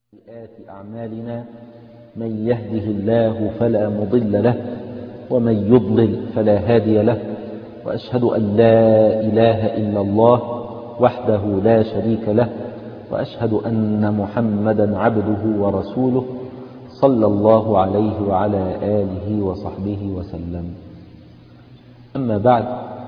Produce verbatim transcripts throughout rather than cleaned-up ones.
سيئات أعمالنا من يهده الله فلا مضل له ومن يضلل فلا هادي له، وأشهد أن لا إله إلا الله وحده لا شريك له، وأشهد أن محمدا عبده ورسوله صلى الله عليه وعلى آله وصحبه وسلم. أما بعد،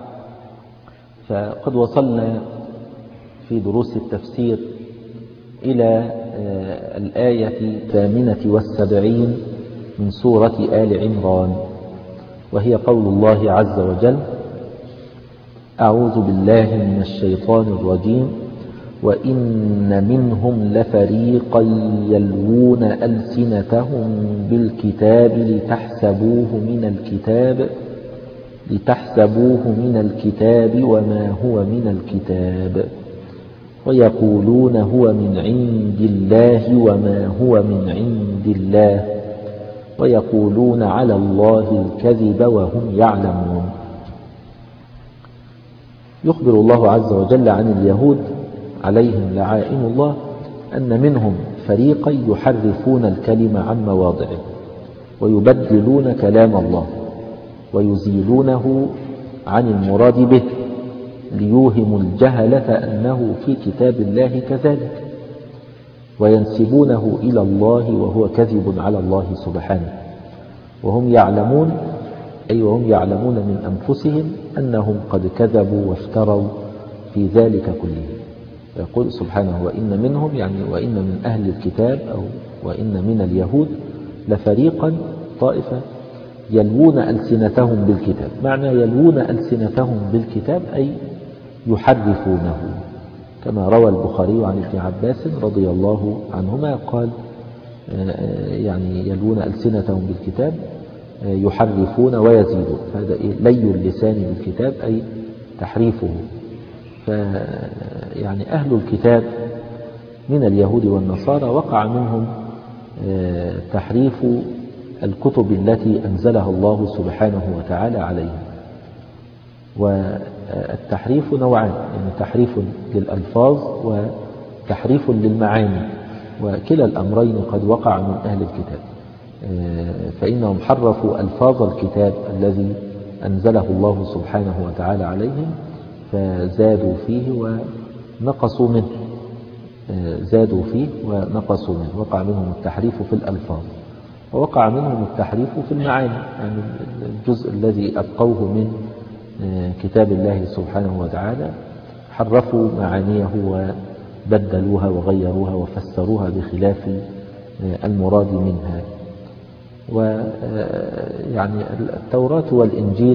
فقد وصلنا في دروس التفسير إلى الآية الثامنة والسبعين من سورة آل عمران، وهي قول الله عز وجل: أعوذ بالله من الشيطان الرجيم: وإن منهم لفريقا يلوون ألسنتهم بالكتاب لتحسبوه من الكتاب لتحسبوه من الكتاب وما هو من الكتاب ويقولون هو من عند الله وما هو من عند الله ويقولون على الله الكذب وهم يعلمون. يخبر الله عز وجل عن اليهود عليهم لعائن الله أن منهم فريقا يحرفون الكلم عن مواضعه ويبدلون كلام الله ويزيلونه عن المراد به ليوهموا الجهلة أنه في كتاب الله كذلك، وينسبونه إلى الله وهو كذب على الله سبحانه، وهم يعلمون أي وهم يعلمون من أنفسهم أنهم قد كذبوا وافتروا في ذلك كله. يقول سبحانه: وإن منهم، يعني وإن من أهل الكتاب أو وإن من اليهود لفريقا، طائفة، يلوون ألسنتهم بالكتاب. معنى يلوون ألسنتهم بالكتاب أي يحرفونه، كما روى البخاري عن ابن عباس رضي الله عنهما قال: يعني يلوون ألسنتهم بالكتاب يحرفون ويزيدون. هذا لي اللسان بالكتاب أي تحريفه. فيعني أهل الكتاب من اليهود والنصارى وقع منهم تحريف الكتب التي أنزلها الله سبحانه وتعالى عليهم. والتحريف نوعان، يعني تحريف للألفاظ وتحريف للمعاني، وكلا الأمرين قد وقع من أهل الكتاب، فإنهم حرفوا ألفاظ الكتاب الذي أنزله الله سبحانه وتعالى عليهم فزادوا فيه ونقصوا منه زادوا فيه ونقصوا منه. وقع منهم التحريف في الألفاظ، ووقع منهم التحريف في المعاني، يعني الجزء الذي أبقوه من كتاب الله سبحانه وتعالى حرفوا معانيه وبدلوها وغيروها وفسروها بخلاف المراد منها. ويعني التوراة والإنجيل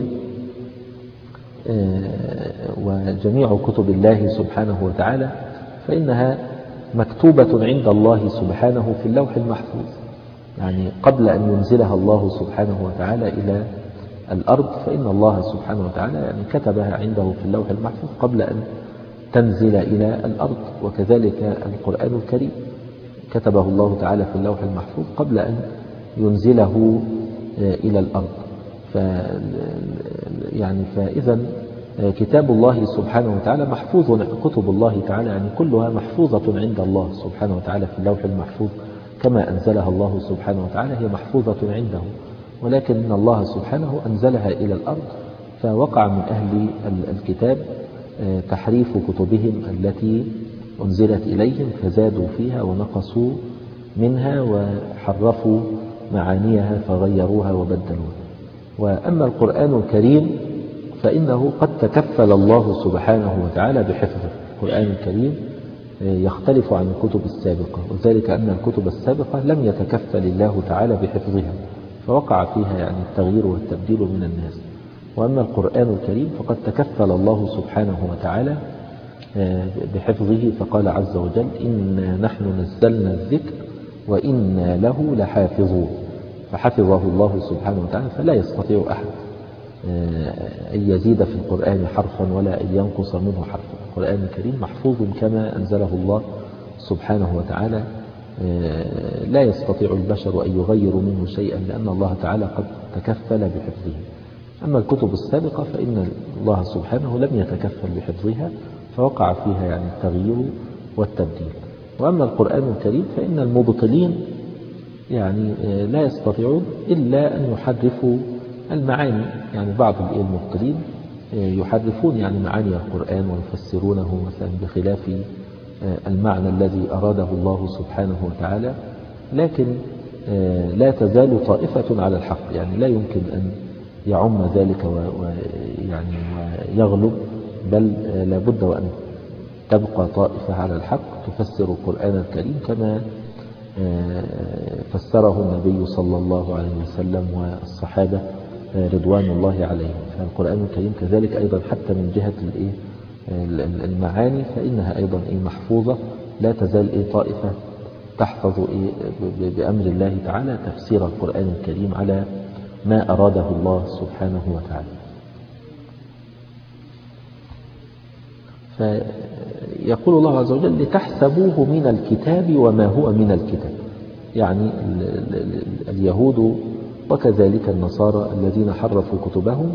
وجميع كتب الله سبحانه وتعالى فإنها مكتوبة عند الله سبحانه في اللوح المحفوظ، يعني قبل أن ينزلها الله سبحانه وتعالى إلى الأرض، فإن الله سبحانه وتعالى يعني كتبها عنده في اللوح المحفوظ قبل أن تنزل إلى الأرض. وكذلك القرآن الكريم كتبه الله تعالى في اللوح المحفوظ قبل أن ينزله إلى الأرض. ف يعني فإذا كتاب الله سبحانه وتعالى محفوظ، كتب الله تعالى يعني كلها محفوظة عند الله سبحانه وتعالى في اللوح المحفوظ كما أنزلها الله سبحانه وتعالى، هي محفوظة عنده، ولكن الله سبحانه أنزلها إلى الأرض، فوقع من أهل الكتاب تحريف كتبهم التي أنزلت إليهم فزادوا فيها ونقصوا منها وحرفوا معانيها فغيروها وبدلوها. وأما القرآن الكريم فإنه قد تكفل الله سبحانه وتعالى بحفظه. القرآن الكريم يختلف عن الكتب السابقة، وذلك أن الكتب السابقة لم يتكفل الله تعالى بحفظها، فوقع فيها يعني التغيير والتبديل من الناس. وأما القرآن الكريم فقد تكفل الله سبحانه وتعالى بحفظه، فقال عز وجل: إنا نحن نزلنا الذكر وإنا له لحافظون. فحفظه الله سبحانه وتعالى، فلا يستطيع أحد أن يزيد في القرآن حرفا ولا أن ينقص منه حرفا. القرآن الكريم محفوظ كما أنزله الله سبحانه وتعالى، لا يستطيع البشر أن يغيروا منه شيئا لأن الله تعالى قد تكفل بحفظه. أما الكتب السابقة فإن الله سبحانه لم يتكفل بحفظها، فوقع فيها يعني التغيير والتبديل. وأما القرآن الكريم فإن المبطلين يعني لا يستطيعون إلا أن يحرفوا المعاني. يعني بعض المبطلين يحرفون يعني معاني القرآن ويفسرونه مثلا بخلاف المعنى الذي أراده الله سبحانه وتعالى، لكن لا تزال طائفة على الحق. يعني لا يمكن أن يعم ذلك ويعني ويغلب، بل لابد وأن تبقى طائفة على الحق تفسر القرآن الكريم كما فسره النبي صلى الله عليه وسلم والصحابة رضوان الله عليهم. فالقرآن الكريم كذلك أيضا حتى من جهة المعاني فإنها أيضا محفوظة، لا تزال طائفة تحفظ بأمر الله تعالى تفسير القرآن الكريم على ما أراده الله سبحانه وتعالى. فيقول الله عز وجل لتحسبوه من الكتاب وما هو من الكتاب. يعني اليهود وكذلك النصارى الذين حرفوا كتبهم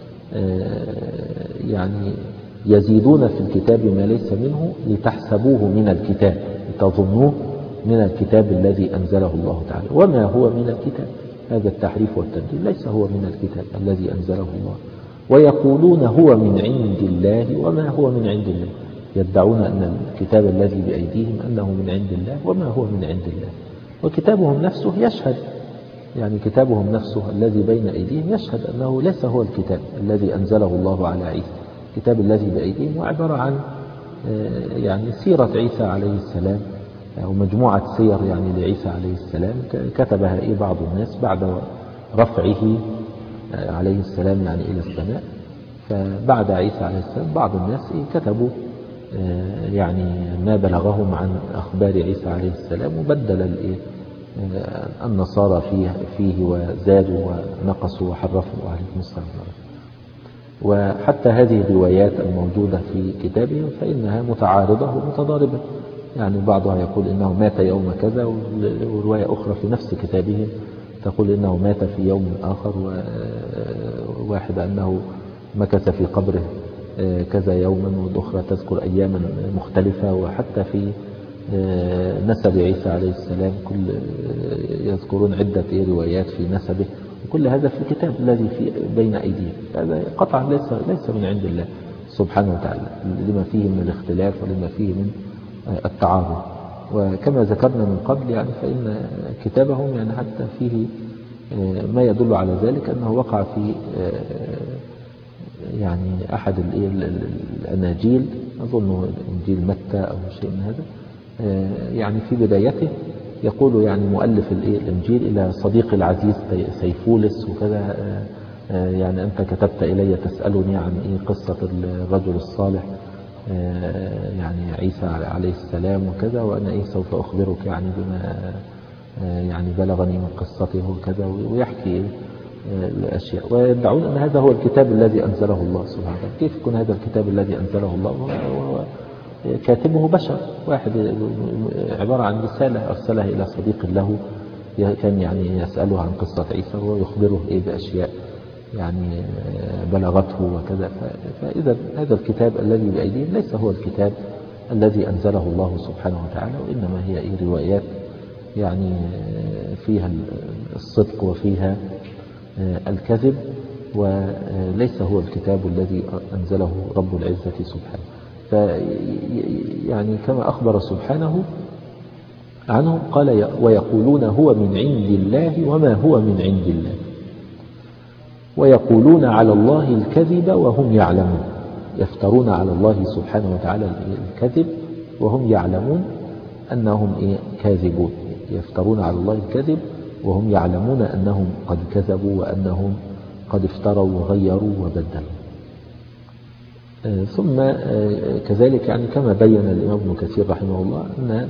يعني يزيدون في الكتاب ما ليس منه لتحسبوه من الكتاب، لتظنوه من الكتاب الذي أنزله الله تعالى وما هو من الكتاب. هذا التحريف والتبديل ليس هو من الكتاب الذي أنزله الله. ويقولون هو من عند الله وما هو من عند الله، يدعون أن الكتاب الذي بأيديهم أنه من عند الله وما هو من عند الله، وكتابهم نفسه يشهد. يعني كتابهم نفسه الذي بين أيديهم يشهد أنه ليس هو الكتاب الذي أنزله الله على عيسى. الكتاب الذي بأيديهم هو عبارة عن يعني سيرة عيسى عليه السلام أو مجموعة سير يعني لعيسى عليه السلام كتبها إيه بعض الناس بعد رفعه عليه السلام يعني إلى السماء. فبعد عيسى عليه السلام بعض الناس إيه كتبوا يعني ما بلغهم عن أخبار عيسى عليه السلام، وبدل الإيه النصارى فيه, فيه وزادوا ونقصوا وحرفوا عليهم السلام. وحتى هذه الروايات الموجودة في كتابهم فإنها متعارضة ومتضاربة. يعني بعضها يقول إنه مات يوم كذا، ورواية أخرى في نفس كتابهم تقول إنه مات في يوم آخر، وواحد أنه مكث في قبره كذا يوما، والأخرى تذكر أياما مختلفة. وحتى في نسب عيسى عليه السلام كل يذكرون عدة روايات في نسبه، وكل هذا في الكتاب الذي في بين أيديهم. هذا قطعا ليس ليس من عند الله سبحانه وتعالى، لما فيه من الاختلاف ولما فيه من التعارض. وكما ذكرنا من قبل يعني فإن كتابهم يعني حتى فيه ما يدل على ذلك أنه وقع في يعني أحد الأناجيل، أظن إنجيل متى أو شيء من هذا، يعني في بدايته يقول يعني مؤلف الإنجيل إلى صديق العزيز سيفولس وكذا، يعني أنت كتبت إلي تسألني عن إيه قصة الرجل الصالح يعني عيسى عليه السلام وكذا، وأنا إيه سوف أخبرك يعني بما يعني بلغني من قصته وكذا، ويحكي الأشياء. ويدعون أن هذا هو الكتاب الذي أنزله الله سبحانه وتعالى. كيف يكون هذا الكتاب الذي أنزله الله وهو كاتبه بشر واحد، عبارة عن رسالة أرسلها إلى صديق له كان يعني يسأله عن قصة عيسى ويخبره إيه بأشياء يعني بلغته وكذا. فإذا هذا الكتاب الذي بأيديهم ليس هو الكتاب الذي أنزله الله سبحانه وتعالى، وإنما هي إيه روايات يعني فيها الصدق وفيها الكذب، وليس هو الكتاب الذي أنزله رب العزة سبحانه. فيعني كما أخبر سبحانه عنهم قال ويقولون هو من عند الله وما هو من عند الله ويقولون على الله الكذب وهم يعلمون. يفترون على الله سبحانه وتعالى الكذب وهم يعلمون أنهم إيه كاذبون. يفترون على الله الكذب وهم يعلمون أنهم قد كذبوا وأنهم قد افتروا وغيروا وبدلوا. ثم كذلك يعني كما بين الإمام ابن كثير رحمه الله أن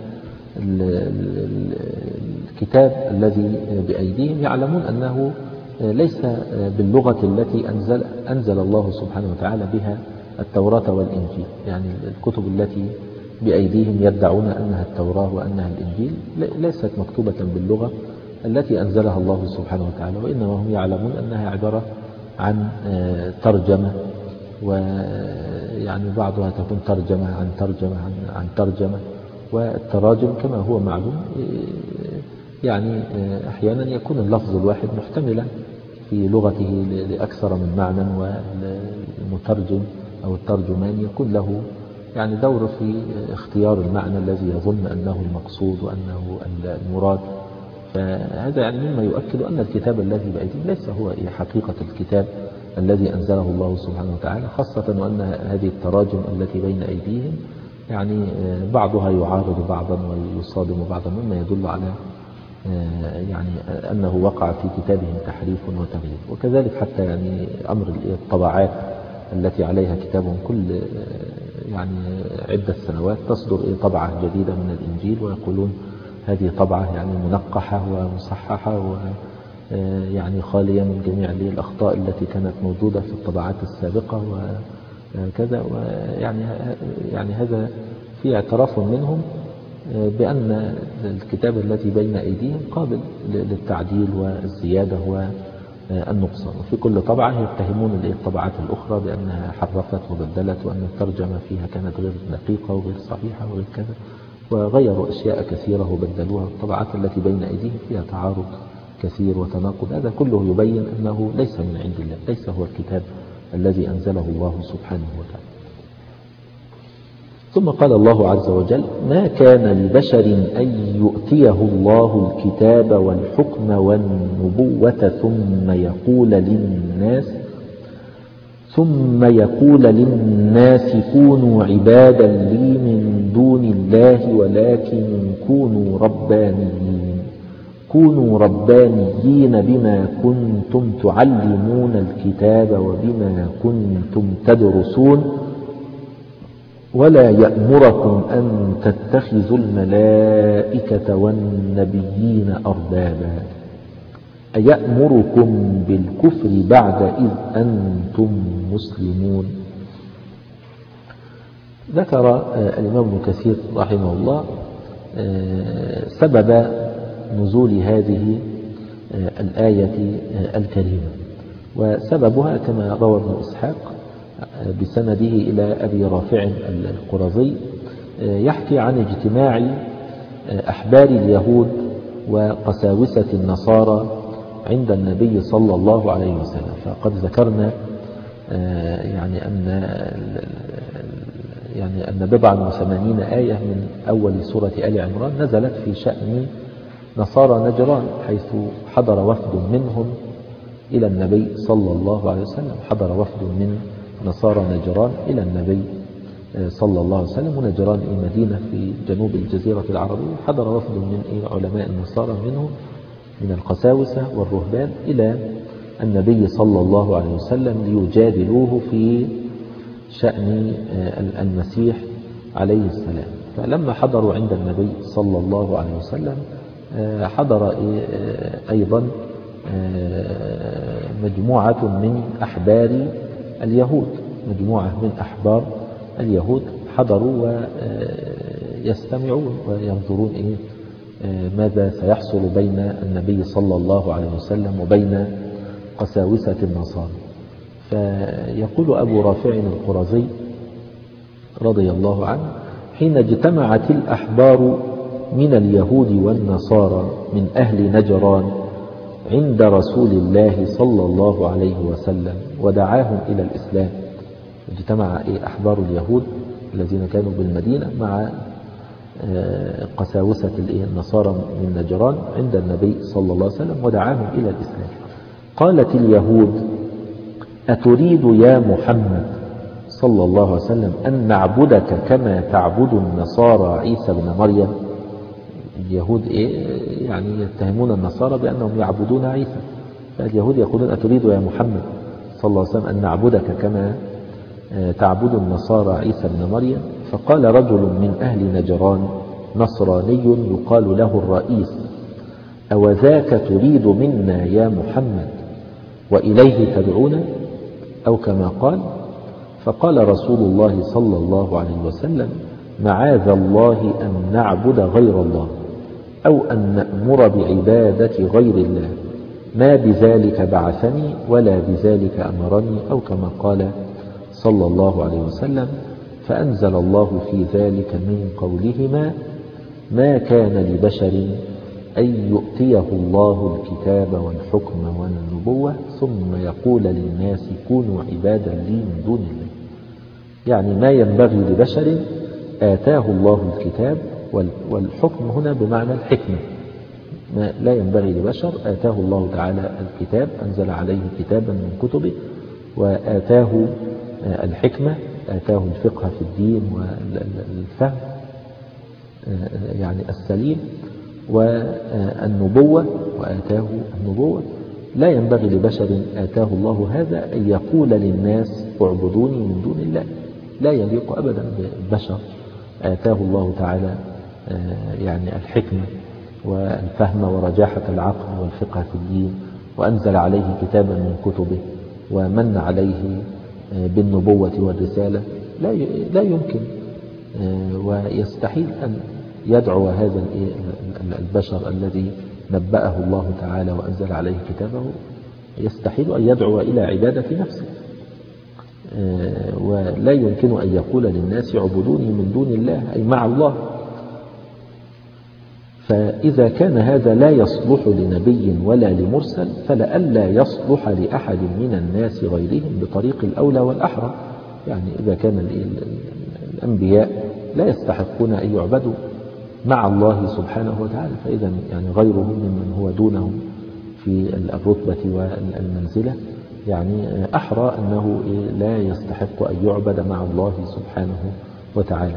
الكتاب الذي بأيديهم يعلمون أنه ليس باللغة التي أنزل, أنزل الله سبحانه وتعالى بها التوراة والإنجيل. يعني الكتب التي بأيديهم يدعون أنها التوراة وأنها الإنجيل ليست مكتوبة باللغة التي أنزلها الله سبحانه وتعالى، وإنما هم يعلمون أنها عبارة عن ترجمة، ويعني بعضها تكون ترجمة عن ترجمة عن, عن ترجمة، والتراجم كما هو معلوم يعني أحيانا يكون اللفظ الواحد محتملا في لغته لأكثر من معنى، والمترجم أو الترجمان يكون له يعني دور في اختيار المعنى الذي يظن أنه المقصود وأنه المراد. فهذا يعني مما يؤكد أن الكتاب الذي بأيديهم ليس هو حقيقة الكتاب الذي أنزله الله سبحانه وتعالى، خاصة وأن هذه التراجم التي بين أيديهم يعني بعضها يعارض بعضا ويصادم بعضا، مما يدل على يعني أنه وقع في كتابهم تحريف وتغيير. وكذلك حتى يعني أمر الطبعات التي عليها كتابهم كل يعني عدة سنوات تصدر طبعة جديدة من الإنجيل، ويقولون هذه طبعة يعني منقحة ومصححة ويعني خالية من جميع الأخطاء التي كانت موجودة في الطبعات السابقة وكذا. ويعني يعني هذا في اعتراف منهم بأن الكتاب الذي بين أيديهم قابل للتعديل والزيادة والنقصان. وفي كل طبعة يتهمون الطبعات الأخرى بأنها حرفت وبدلت، وأن الترجمة فيها كانت غير دقيقة وغير صحيحة وغير كذا، وغيروا أشياء كثيرة وبدلوها. الطبعات التي بين أيديهم فيها تعارض كثير وتناقض. هذا كله يبين أنه ليس من عند الله، ليس هو الكتاب الذي أنزله الله سبحانه وتعالى. ثم قال الله عز وجل: ما كان لبشر أن يؤتيه الله الكتاب والحكم والنبوة ثم يقول للناس ثم يقول للناس كونوا عبادا لي من دون الله ولكن كونوا ربانيين كونوا ربانيين بما كنتم تعلمون الكتاب وبما كنتم تدرسون ولا يأمركم أن تتخذوا الملائكة والنبيين أربابا أيأمركم بالكفر بعد إذ أنتم مسلمون. ذكر الإمام ابن كثير رحمه الله سبب نزول هذه الآية الكريمة، وسببها كما روى ابن إسحاق بسنده إلى أبي رافع القرظي يحكي عن اجتماع أحبار اليهود وقساوسة النصارى عند النبي صلى الله عليه وسلم. فقد ذكرنا يعني أن يعني أن بضعا وثمانين آية من أول سورة آل عمران نزلت في شأن نصارى نجران، حيث حضر وفد منهم إلى النبي صلى الله عليه وسلم. حضر وفد من نصارى نجران إلى النبي صلى الله عليه وسلم، ونجران مدينة في جنوب الجزيرة العربية. حضر وفد من علماء النصارى منهم من القساوسة والرهبان إلى النبي صلى الله عليه وسلم ليجادلوه في شأن المسيح عليه السلام. فلما حضروا عند النبي صلى الله عليه وسلم حضر أيضا مجموعة من أحبار اليهود مجموعة من أحبار اليهود حضروا ويستمعون وينظرون إيه ماذا سيحصل بين النبي صلى الله عليه وسلم وبين قساوسة النصارى. فيقول أبو رافع القرظي رضي الله عنه: حين اجتمعت الأحبار من اليهود والنصارى من أهل نجران عند رسول الله صلى الله عليه وسلم ودعاهم إلى الإسلام. اجتمع أحبار اليهود الذين كانوا بالمدينة مع قساوسة النصارى من نجران عند النبي صلى الله عليه وسلم ودعاهم إلى الإسلام. قالت اليهود: أتريد يا محمد صلى الله عليه وسلم أن نعبدك كما تعبد النصارى عيسى بن مريم؟ اليهود إيه يعني يتهمون النصارى بأنهم يعبدون عيسى، فاليهود يقولون: أتريد يا محمد صلى الله عليه وسلم أن نعبدك كما تعبد النصارى عيسى بن مريم؟ فقال رجل من أهل نجران نصراني يقال له الرئيس: أوذاك تريد منا يا محمد وإليه تدعونا؟ أو كما قال. فقال رسول الله صلى الله عليه وسلم: معاذ الله أن نعبد غير الله أو أن نأمر بعبادة غير الله، ما بذلك بعثني ولا بذلك أمرني، أو كما قال صلى الله عليه وسلم. فأنزل الله في ذلك من قولهما: ما كان لبشر أن يؤتيه الله الكتاب والحكم والنبوة ثم يقول للناس كونوا عبادا لي من دون الله. يعني ما ينبغي لبشر آتاه الله الكتاب، والحكم هنا بمعنى الحكمة. ما لا ينبغي لبشر آتاه الله تعالى الكتاب، أنزل عليه كتابا من كتبه، وآتاه الحكمة، آتاه الفقه في الدين والفهم يعني السليم، والنبوة، وآتاه النبوة. لا ينبغي لبشر آتاه الله هذا أن يقول للناس اعبدوني من دون الله. لا يليق أبدا بالبشر. آتاه الله تعالى يعني الحكمة والفهم ورجاحة العقل والفقه في الدين، وأنزل عليه كتابا من كتبه، ومن عليه بالنبوة والرسالة. لا لا يمكن ويستحيل أن يدعو هذا البشر الذي نبأه الله تعالى وأنزل عليه كتابه، يستحيل أن يدعو إلى عبادة نفسه، ولا يمكن أن يقول للناس اعبدوني من دون الله أي مع الله. فإذا كان هذا لا يصلح لنبي ولا لمرسل، فلئلا يصلح لأحد من الناس غيرهم بطريق الأولى والأحرى. يعني إذا كان الأنبياء لا يستحقون أن يعبدوا مع الله سبحانه وتعالى، فإذا يعني غيرهم ممن هو دونهم في الرتبة والمنزلة يعني أحرى أنه لا يستحق أن يعبد مع الله سبحانه وتعالى.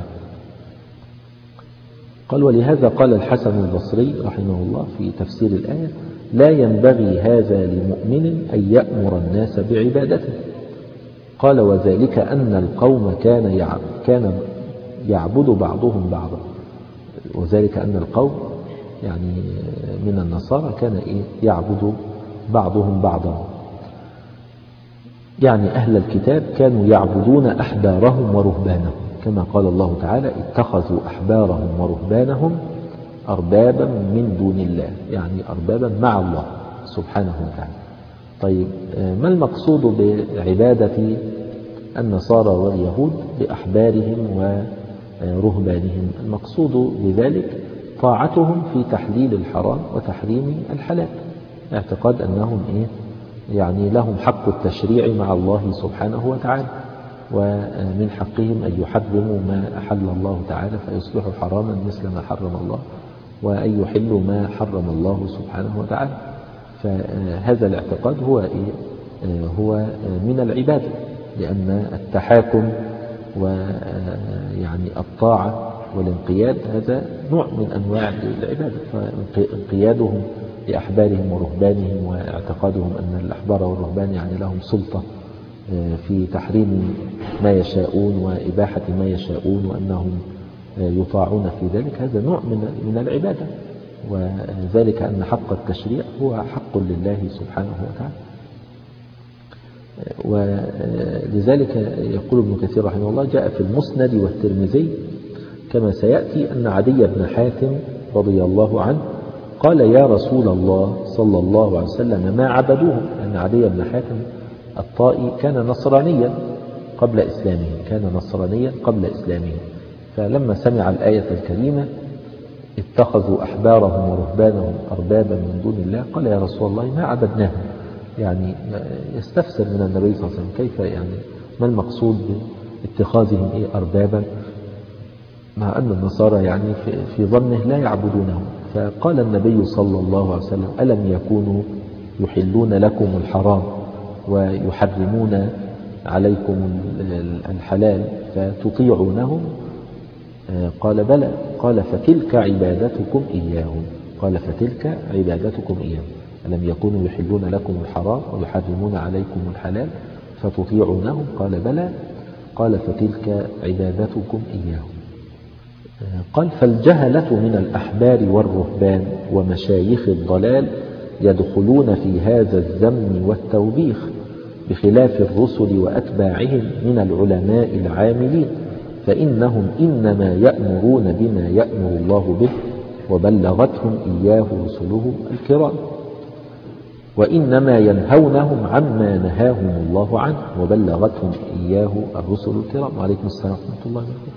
قال: ولهذا قال الحسن البصري رحمه الله في تفسير الآية: لا ينبغي هذا لمؤمن أن يأمر الناس بعبادته. قال: وذلك أن القوم كان كان يعبد بعضهم بعضا. وذلك أن القوم يعني من النصارى كان يعبد بعضهم بعضا، يعني أهل الكتاب كانوا يعبدون أحبارهم ورهبانهم، كما قال الله تعالى: اتخذوا أحبارهم ورهبانهم أربابا من دون الله، يعني أربابا مع الله سبحانه وتعالى. طيب، ما المقصود بعبادة النصارى واليهود بأحبارهم ورهبانهم؟ المقصود بذلك طاعتهم في تحليل الحرام وتحريم الحلال، اعتقاد أنهم إيه؟ يعني لهم حق التشريع مع الله سبحانه وتعالى، ومن حقهم أن يحرموا ما أحل الله تعالى فيصبحوا حراما مثل ما حرم الله، وأن يحلوا ما حرم الله سبحانه وتعالى. فهذا الاعتقاد هو إيه؟ هو من العبادة، لأن التحاكم ويعني الطاعة والانقياد هذا نوع من أنواع العبادة. فانقيادهم لأحبارهم ورهبانهم واعتقادهم أن الأحبار والرهبان يعني لهم سلطة في تحريم ما يشاءون وإباحة ما يشاءون، وأنهم يطاعون في ذلك، هذا نوع من العبادة. وذلك أن حق التشريع هو حق لله سبحانه وتعالى. ولذلك يقول ابن كثير رحمه الله: جاء في المسند والترمذي كما سيأتي أن عدي بن حاتم رضي الله عنه قال: يا رسول الله صلى الله عليه وسلم ما عبدوه. أن عدي بن حاتم الطائي كان نصرانيا قبل إسلامه، كان نصرانيا قبل إسلامه. فلما سمع الآية الكريمة اتخذوا أحبارهم ورهبانهم أربابا من دون الله، قال: يا رسول الله ما عبدناهم. يعني يستفسر من النبي صلى الله عليه وسلم كيف يعني ما المقصود باتخاذهم إيه أربابا، مع أن النصارى يعني في, في ظنه لا يعبدونهم. فقال النبي صلى الله عليه وسلم: ألم يكونوا يحلون لكم الحرام ويحرمون عليكم الحلال فتطيعونهم؟ قال: بلى. قال: فتلك عبادتكم إياهم. قال: فتلك عبادتكم إياهم. ألم يكونوا يحلون لكم الحرام ويحرمون عليكم الحلال فتطيعونهم؟ قال: بلى. قال: فتلك عبادتكم إياهم. قال: فالجهلة من الأحبار والرهبان ومشايخ الضلال يدخلون في هذا الذم والتوبيخ، بخلاف الرسل وأتباعهم من العلماء العاملين، فإنهم إنما يأمرون بما يأمر الله به وبلغتهم إياه رسله الكرام، وإنما ينهونهم عما نهاهم الله عنه وبلغتهم إياه الرسل الكرام. وعليكم السلام ورحمة الله وبركاته.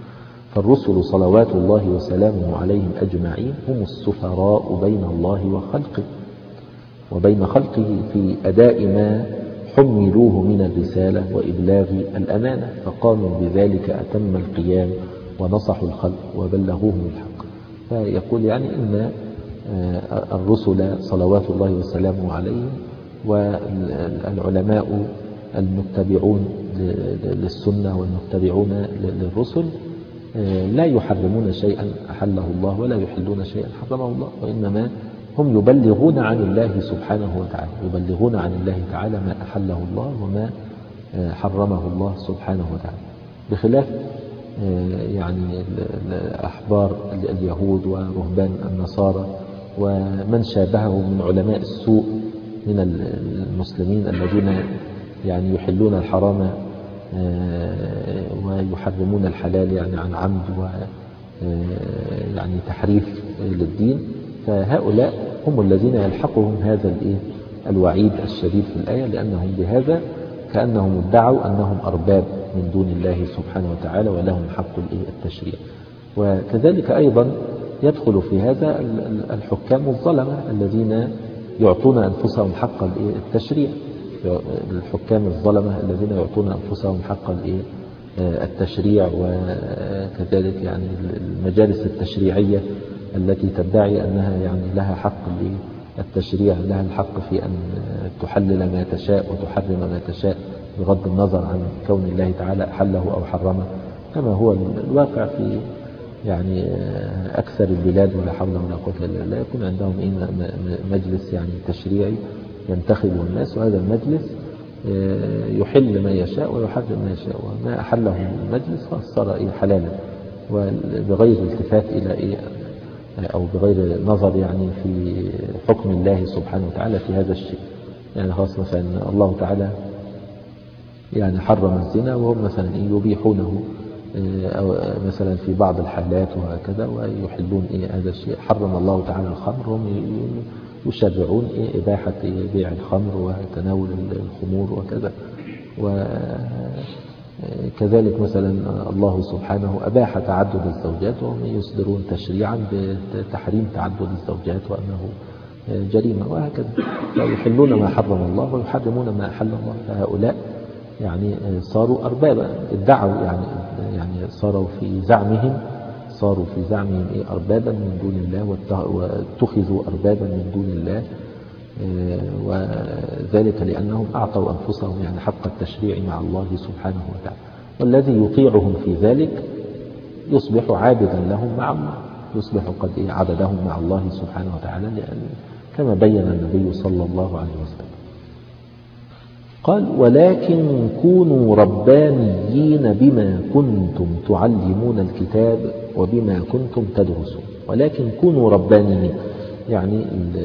فالرسل صلوات الله وسلامه عليهم أجمعين هم السفراء بين الله وخلقه وبين خلقه في أداء ما حملوه من الرسالة وإبلاغ الأمانة، فقاموا بذلك أتم القيام ونصحوا الخلق وبلغوهم الحق. فيقول يعني إن الرسل صلوات الله وسلامه عليهم والعلماء المتبعون للسنة والمتبعون للرسل لا يحرمون شيئا أحله الله ولا يحلون شيئا حرمه الله، وإنما هم يبلغون عن الله سبحانه وتعالى، يبلغون عن الله تعالى ما أحله الله وما حرمه الله سبحانه وتعالى، بخلاف يعني أحبار اليهود ورهبان النصارى ومن شابههم من علماء السوء من المسلمين الذين يعني يحلون الحرام ويحرمون الحلال يعني عن عمد ويعني تحريف للدين. فهؤلاء هم الذين يلحقهم هذا الوعيد الشديد في الآية، لأنهم بهذا كأنهم ادعوا أنهم أرباب من دون الله سبحانه وتعالى ولهم حق التشريع. وكذلك أيضا يدخل في هذا الحكام الظلمة الذين يعطون أنفسهم حق التشريع، الحكام الظلمة الذين يعطون أنفسهم حق التشريع، وكذلك يعني المجالس التشريعية التي تدعي أنها يعني لها حق التشريع، لها الحق في أن تحلل ما تشاء وتحرم ما تشاء بغض النظر عن كون الله تعالى أحله أو حرمه، كما هو الواقع في يعني أكثر البلاد ولا حول ولا قوة إلا بالله. يكون عندهم مجلس يعني تشريعي ينتخبه الناس، وهذا المجلس يحل ما يشاء ويحرم ما يشاء، وما أحله المجلس صار حلالا وبغير التفات إلى إيه أو بغير نظر يعني في حكم الله سبحانه وتعالى في هذا الشيء. يعني خاصة مثلا الله تعالى يعني حرم الزنا وهم مثلا يبيحونه أو مثلا في بعض الحالات وهكذا، ويحلون إيه هذا الشيء. حرم الله تعالى الخمر وهم يشرعون إيه إباحة بيع الخمر وتناول الخمور وكذا. وكذلك مثلا الله سبحانه أباح تعدد الزوجات وهم يصدرون تشريعا بتحريم تعدد الزوجات وأنه جريمة وهكذا، فيحلون ما حرم الله ويحرمون ما أحل الله. فهؤلاء يعني صاروا أربابا، ادعوا يعني يعني صاروا في زعمهم صاروا في زعمهم إيه أربابا من دون الله، واتخذوا أربابا من دون الله، وذلك لأنهم أعطوا أنفسهم يعني حق التشريع مع الله سبحانه وتعالى. والذي يطيعهم في ذلك يصبح عابدا لهم مع الله، يصبح قد إيه عبدهم مع الله سبحانه وتعالى، لأن كما بين النبي صلى الله عليه وسلم قال: ولكن كونوا ربانيين بما كنتم تعلمون الكتاب وبما كنتم تدرسون. ولكن كونوا ربانيين، يعني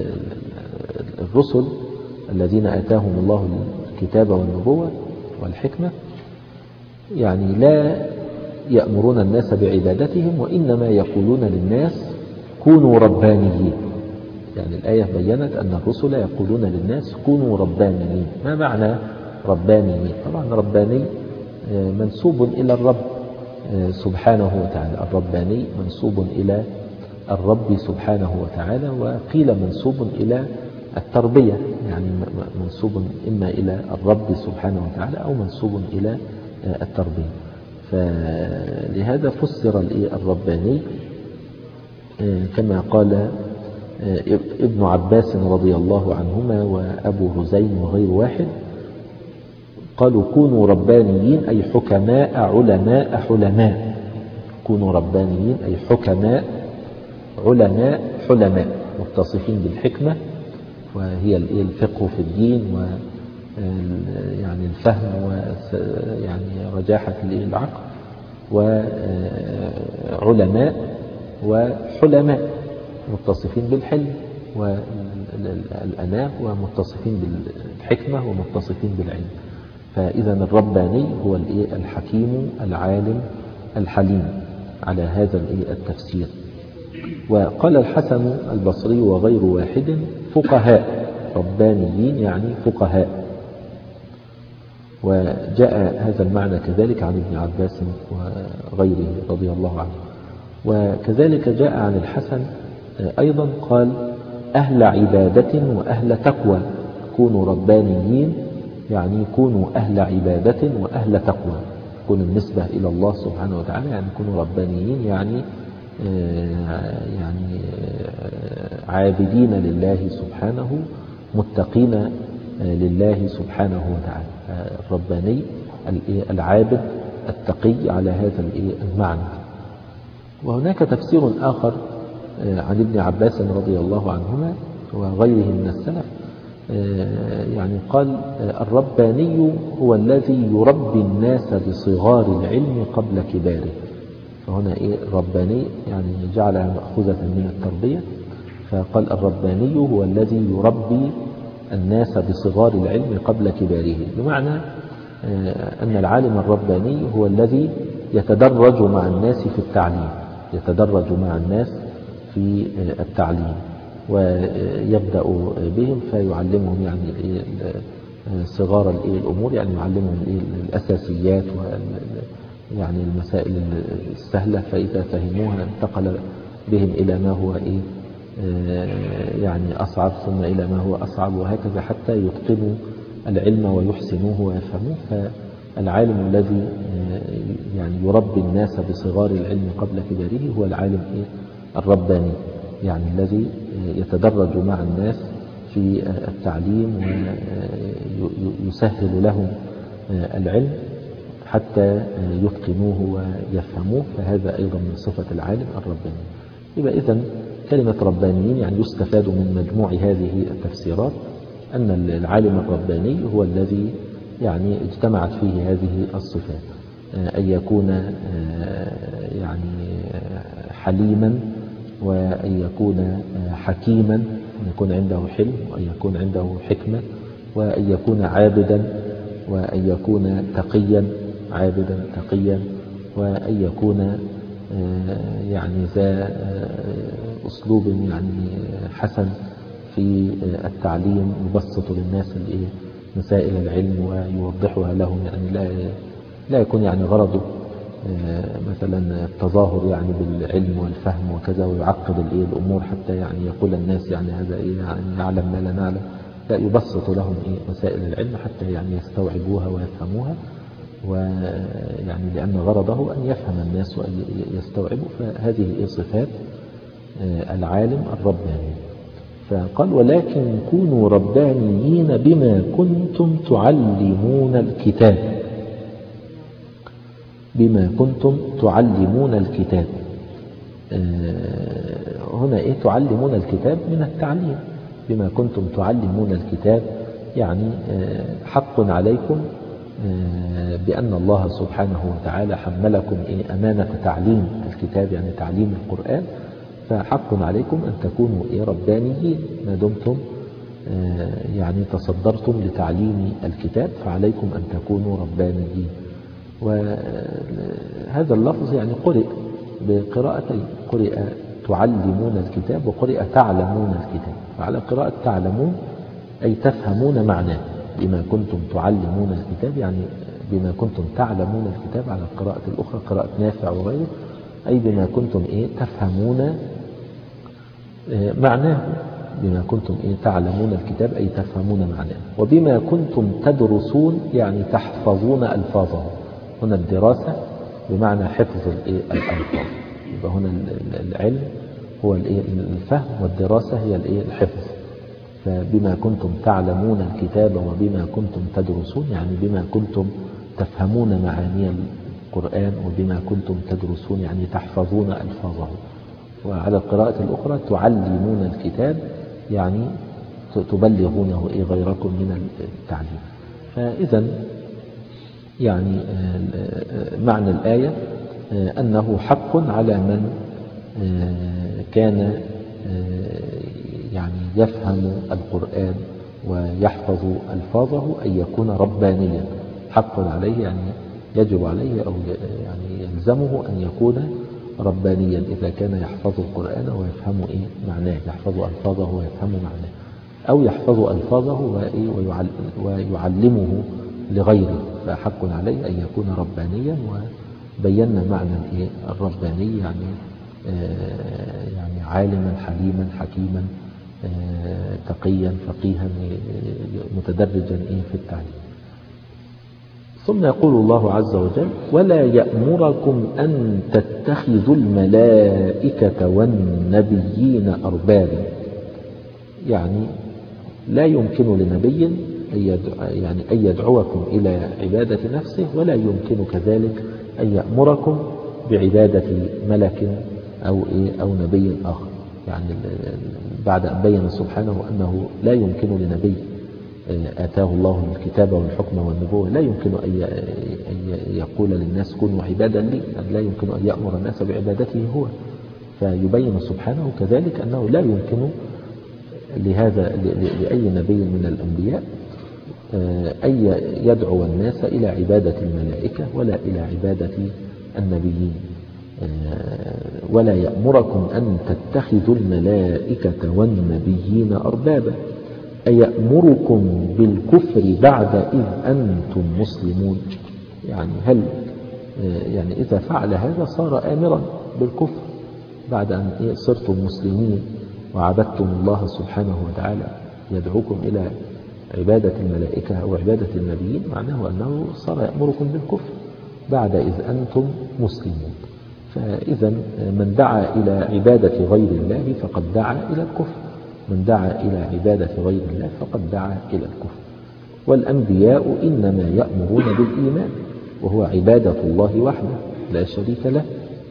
الرسل الذين آتاهم الله الكتاب والنبوة والحكمة يعني لا يأمرون الناس بعبادتهم، وإنما يقولون للناس كونوا ربانيين. يعني الآية بيّنت أن الرسل يقولون للناس كونوا ربانيين. ما معنى ربانيين؟ طبعا رباني منسوب إلى الرب سبحانه وتعالى، الرباني منسوب إلى الرب سبحانه وتعالى، وقيل منسوب إلى التربية، يعني منسوب إما إلى الرب سبحانه وتعالى أو منسوب إلى التربية. فلهذا فسر الرباني كما قال ابن عباس رضي الله عنهما وأبو رزين وغير واحد، قالوا كونوا ربانيين أي حكماء علماء حلماء. كونوا ربانيين أي حكماء علماء حلماء، متصفين بالحكمة وهي الفقه في الدين ويعني الفهم ويعني رجاحة العقل، وعلماء وحلماء متصفين بالحلم والأناة ومتصفين بالحكمة ومتصفين بالعلم. فإذا الرباني هو الحكيم العالم الحليم على هذا التفسير. وقال الحسن البصري وغير واحد فقهاء، ربانيين يعني فقهاء. وجاء هذا المعنى كذلك عن ابن عباس وغيره رضي الله عنه. وكذلك جاء عن الحسن أيضا قال أهل عبادة وأهل تقوى كونوا ربانيين، يعني كونوا أهل عبادة وأهل تقوى، كون النسبة إلى الله سبحانه وتعالى، يعني كونوا ربانيين يعني يعني عابدين لله سبحانه، متقين لله سبحانه وتعالى. الرباني العابد التقي على هذا المعنى. وهناك تفسير آخر عن ابن عباس رضي الله عنهما وغيره من السلف، يعني قال الرباني هو الذي يربي الناس بصغار العلم قبل كباره. فهنا إيه رباني يعني جعلها مأخوذة من التربية، فقال الرباني هو الذي يربي الناس بصغار العلم قبل كباره، بمعنى أن العالم الرباني هو الذي يتدرج مع الناس في التعليم، يتدرج مع الناس في التعليم ويبدأ بهم فيعلمهم يعني صغار الأمور، يعني يعلمهم الأساسيات يعني المسائل السهلة، فإذا فهموها انتقل بهم إلى ما هو إيه يعني أصعب، ثم إلى ما هو أصعب، وهكذا حتى يتقنوا العلم ويحسنوه ويفهموه. فالعالم الذي يعني يربي الناس بصغار العلم قبل كباره هو العالم إيه الرباني، يعني الذي يتدرج مع الناس في التعليم ويسهل لهم العلم حتى يتقنوه ويفهموه، فهذا أيضا من صفة العالم الرباني. يبقى إذن كلمة ربانيين يعني يستفاد من مجموع هذه التفسيرات أن العالم الرباني هو الذي يعني اجتمعت فيه هذه الصفات، أن يكون يعني حليما، وأن يكون حكيما، أن يكون عنده حلم، وأن يكون عنده حكمة، وأن يكون عابدا، وأن يكون تقيا، عابدا تقيا، وأن يكون يعني ذا أسلوب يعني حسن في التعليم، يبسط للناس مسائل العلم ويوضحها لهم، يعني لا لا يكون يعني غرضه مثلا التظاهر يعني بالعلم والفهم وكذا ويعقد الأمور حتى يعني يقول الناس يعني هذا إيه يعني يعلم ما لا نعلم، لا يبسط لهم إيه مسائل العلم حتى يعني يستوعبوها ويفهموها، ويعني لأن غرضه أن يفهم الناس وأن يستوعبوا. فهذه إيه صفات العالم الرباني. فقال ولكن كونوا ربانيين بما كنتم تعلمون الكتاب، بما كنتم تعلمون الكتاب. هنا إيه تعلمون الكتاب من التعليم، بما كنتم تعلمون الكتاب يعني حق عليكم بأن الله سبحانه وتعالى حملكم إيه أمانة تعليم الكتاب، يعني تعليم القرآن، فحق عليكم أن تكونوا إيه ربانيين ما دمتم يعني تصدرتم لتعليم الكتاب، فعليكم أن تكونوا ربانيين. وهذا اللفظ يعني قرئ بقراءتين، قرئ تعلمون الكتاب وقرئ تعلمون الكتاب. فعلى قراءة تعلمون أي تفهمون معناه، بما كنتم تعلمون الكتاب يعني بما كنتم تعلمون الكتاب. على القراءة الأخرى قراءة نافع وغيره أي بما كنتم إيه تفهمون معناه، بما كنتم إيه تعلمون الكتاب أي تفهمون معناه. وبما كنتم تدرسون يعني تحفظون ألفاظه. هنا الدراسة بمعنى حفظ الألفاظ، يبقى هنا العلم هو الفهم والدراسة هي الحفظ. فبما كنتم تعلمون الكتاب وبما كنتم تدرسون يعني بما كنتم تفهمون معاني القرآن، وبما كنتم تدرسون يعني تحفظون ألفاظه. وعلى القراءة الأخرى تعلمون الكتاب يعني تبلغونه إيه غيركم من التعليم. فإذا يعني معنى الآية أنه حق على من كان يعني يفهم القرآن ويحفظ ألفاظه أن يكون ربانيا، حق عليه يعني يجب عليه أو يعني يلزمه أن يكون ربانيا إذا كان يحفظ القرآن ويفهم إيه معناه، يحفظ ألفاظه ويفهم معناه، أو يحفظ ألفاظه ويعلمه لغيره، فحق عليه أن يكون ربانيا. وبينا معنى الرباني يعني يعني عالما حليما حكيما تقيا فقيها متدرجا في التعليم. ثم يقول الله عز وجل: ولا يأمركم أن تتخذوا الملائكة والنبيين أربابا. يعني لا يمكن لنبي يعني أن يدعوكم إلى عبادة نفسه، ولا يمكن كذلك أن يأمركم بعبادة ملك أو إيه أو نبي آخر. يعني بعد أن بين سبحانه أنه لا يمكن لنبي آتاه الله الكتاب والحكم والنبوة لا يمكن أن يقول للناس كونوا عبادا لي، لا يمكن أن يأمر الناس بعبادته هو. فيبين سبحانه كذلك أنه لا يمكن لهذا لأي نبي من الأنبياء أن يدعو الناس إلى عبادة الملائكة ولا إلى عبادة النبيين. ولا يأمركم أن تتخذوا الملائكة والنبيين أربابا أيأمركم بالكفر بعد إذ أنتم مسلمون. يعني هل يعني إذا فعل هذا صار آمرا بالكفر بعد أن صرتم مسلمين وعبدتم الله سبحانه وتعالى يدعوكم إلى عبادة الملائكة أو عبادة النبيين، معناه أنه صار يأمركم بالكفر بعد إذ أنتم مسلمون. فإذا من دعا إلى عبادة غير الله فقد دعا إلى الكفر، من دعا إلى عبادة غير الله فقد دعا إلى الكفر. والأنبياء إنما يأمرون بالإيمان وهو عبادة الله وحده لا شريك له،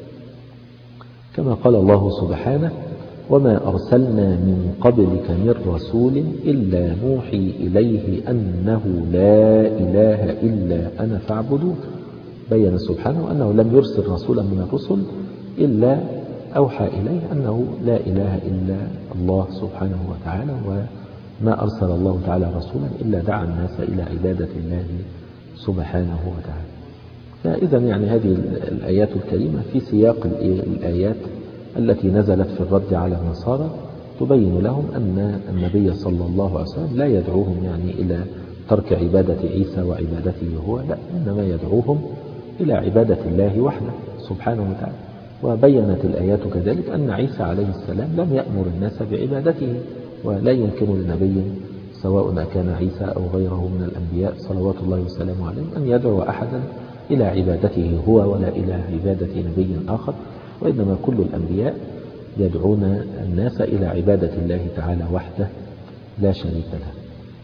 كما قال الله سبحانه: وما أرسلنا من قبلك من رسول إلا نوحي إليه أنه لا إله إلا أنا فاعبدون. بين سبحانه أنه لم يرسل رسولا من الرسل إلا أوحى إليه أنه لا إله إلا الله سبحانه وتعالى، وما أرسل الله تعالى رسولا إلا دعا الناس إلى عبادة الله سبحانه وتعالى. فإذا يعني هذه الآيات الكريمة في سياق الآيات التي نزلت في الرد على النصارى تبين لهم أن النبي صلى الله عليه وسلم لا يدعوهم يعني إلى ترك عبادة عيسى وعبادته هو، لا، إنما يدعوهم إلى عبادة الله وحده سبحانه وتعالى. وبينت الآيات كذلك أن عيسى عليه السلام لم يأمر الناس بعبادته، ولا يمكن لنبي سواء كان عيسى أو غيره من الأنبياء صلوات الله وسلامه عليهم أن يدعو أحدا إلى عبادته هو ولا إلى عبادة نبي آخر، وإنما كل الأنبياء يدعون الناس إلى عبادة الله تعالى وحده لا شريك له.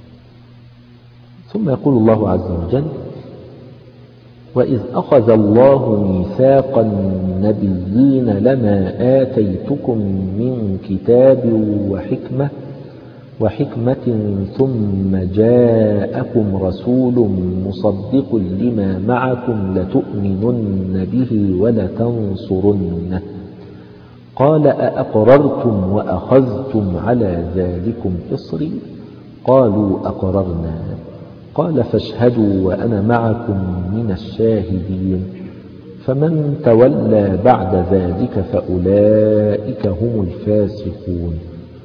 ثم يقول الله عز وجل: وإذ أخذ الله ميثاق النبيين لما آتيتكم من كتاب وحكمة وحكمة ثم جاءكم رسول مصدق لما معكم لتؤمنن به ولتنصرنه قال أأقررتم وأخذتم على ذلكم إصري قالوا أقررنا قال فاشهدوا وأنا معكم من الشاهدين فمن تولى بعد ذلك فأولئك هم الفاسقون.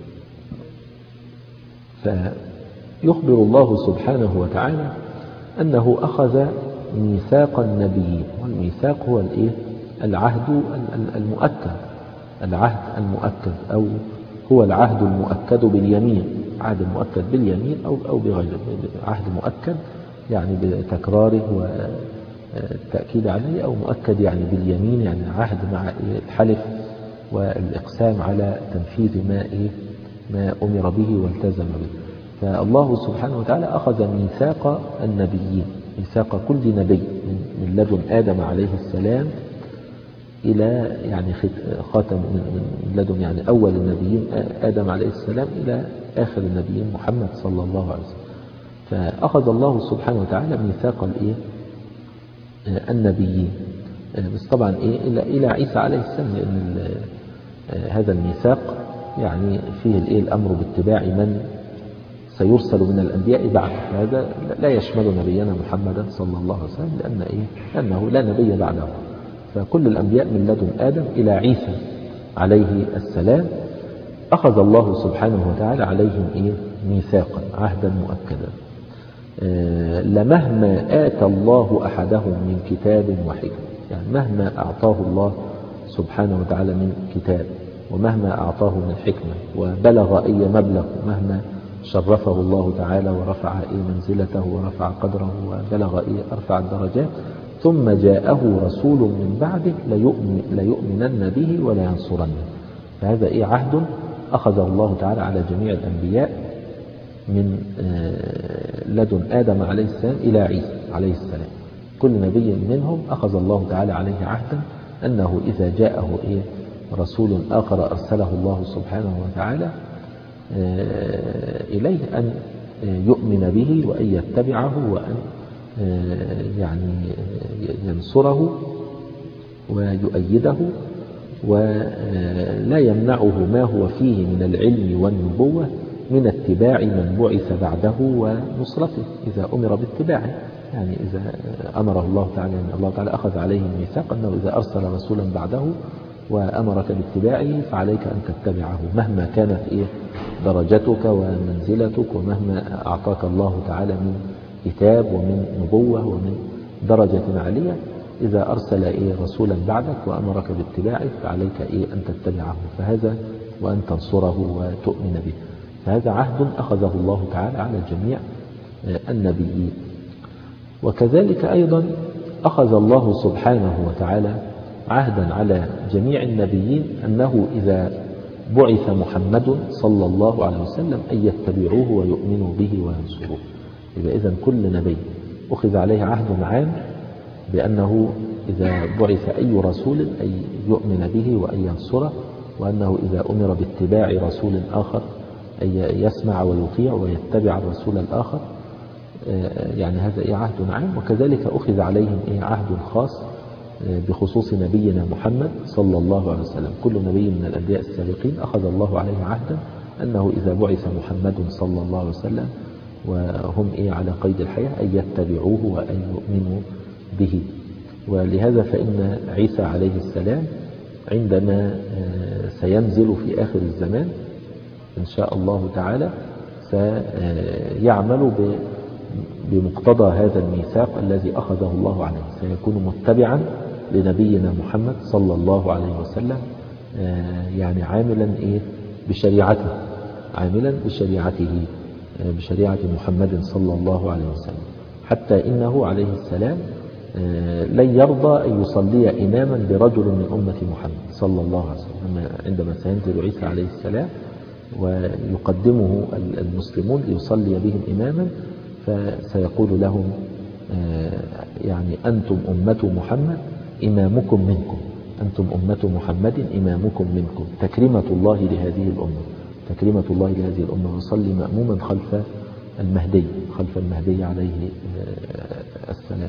فيخبر الله سبحانه وتعالى أنه أخذ ميثاق النبيين، والميثاق هو الإيه؟ العهد المؤكد، العهد المؤكد أو هو العهد المؤكد باليمين، عهد مؤكد باليمين أو أو بغيره، عهد مؤكد يعني بتكراره والتأكيد عليه، أو مؤكد يعني باليمين يعني عهد مع الحلف والإقسام على تنفيذ ما إيه ما أمر به والتزم به. فالله سبحانه وتعالى أخذ ميثاق النبيين، ميثاق كل نبي من لدن آدم عليه السلام إلى يعني خاتم من لدن يعني أول النبيين آدم عليه السلام إلى آخر النبيين محمد صلى الله عليه وسلم. فأخذ الله سبحانه وتعالى ميثاق الإيه النبيين، بس طبعا إيه إلى إلى عيسى عليه السلام، لأن هذا الميثاق يعني فيه الإيه الأمر باتباع من سيرسل من الأنبياء بعد، هذا لا يشمل نبينا محمدا صلى الله عليه وسلم لأن إيه لأنه لا نبي بعده. فكل الأنبياء من لدن آدم إلى عيسى عليه السلام أخذ الله سبحانه وتعالى عليهم إيه ميثاقا عهدا مؤكدا. لمهما آتى الله أحدهم من كتاب وحكمة، يعني مهما أعطاه الله سبحانه وتعالى من كتاب، ومهما أعطاه من حكمة وبلغ أي مبلغ، مهما شرفه الله تعالى ورفع أي منزلته ورفع قدره وبلغ أي أرفع الدرجات، ثم جاءه رسول من بعده ليؤمن ليؤمنن به ولا ينصرنه. فهذا إيه عهد أخذه الله تعالى على جميع الأنبياء من لدن آدم عليه السلام إلى عيسى عليه السلام. كل نبي منهم أخذ الله تعالى عليه عهدا أنه إذا جاءه إيه رسول آخر أرسله الله سبحانه وتعالى إليه أن يؤمن به وأن يتبعه وأن يعني ينصره ويؤيده، ولا يمنعه ما هو فيه من العلم والنبوة من اتباع من بعث بعده ونصرته إذا أمر باتباعه. يعني إذا أمره الله تعالى، يعني الله تعالى أخذ عليه الميثاق أنه إذا أرسل رسولا بعده وأمرك باتباعه فعليك أن تتبعه مهما كانت إيه درجتك ومنزلتك، ومهما أعطاك الله تعالى من كتاب ومن نبوة ومن درجة عالية. إذا أرسل إيه رسولا بعدك وأمرك باتباعه فعليك إيه أن تتبعه، فهذا وأن تنصره وتؤمن به. فهذا عهد أخذه الله تعالى على جميع النبيين. وكذلك أيضا أخذ الله سبحانه وتعالى عهدا على جميع النبيين أنه إذا بعث محمد صلى الله عليه وسلم أن يتبعوه ويؤمنوا به وينصروه. يبقى إذن كل نبي أخذ عليه عهد عام بأنه إذا بعث أي رسول أن يؤمن به وأن ينصره، وأنه إذا أمر باتباع رسول آخر أن يسمع ويطيع ويتبع الرسول الآخر. يعني هذا إيه عهد عام. وكذلك أخذ عليهم إيه عهد خاص بخصوص نبينا محمد صلى الله عليه وسلم. كل نبي من الأنبياء السابقين أخذ الله عليه عهدا أنه إذا بعث محمد صلى الله عليه وسلم وهم إيه على قيد الحياة أن يتبعوه وأن يؤمنوا به. ولهذا فإن عيسى عليه السلام عندما سينزل في آخر الزمان إن شاء الله تعالى سيعمل بمقتضى هذا الميثاق الذي أخذه الله عليه، سيكون متبعا لنبينا محمد صلى الله عليه وسلم، يعني عاملا إيه بشريعته، عاملا بشريعته بشريعة محمد صلى الله عليه وسلم، حتى إنه عليه السلام لن يرضى أن يصلي إماما برجل من أمة محمد صلى الله عليه وسلم. عندما سينزل عيسى عليه السلام ويقدمه المسلمون ليصلي بهم إماما، فسيقول لهم يعني أنتم أمة محمد إمامكم منكم، أنتم أمة محمد إمامكم منكم، تكريمة الله لهذه الأمة، تكريمة الله لهذه الأمة، وصلي مأموما خلف المهدي خلف المهدي عليه السلام.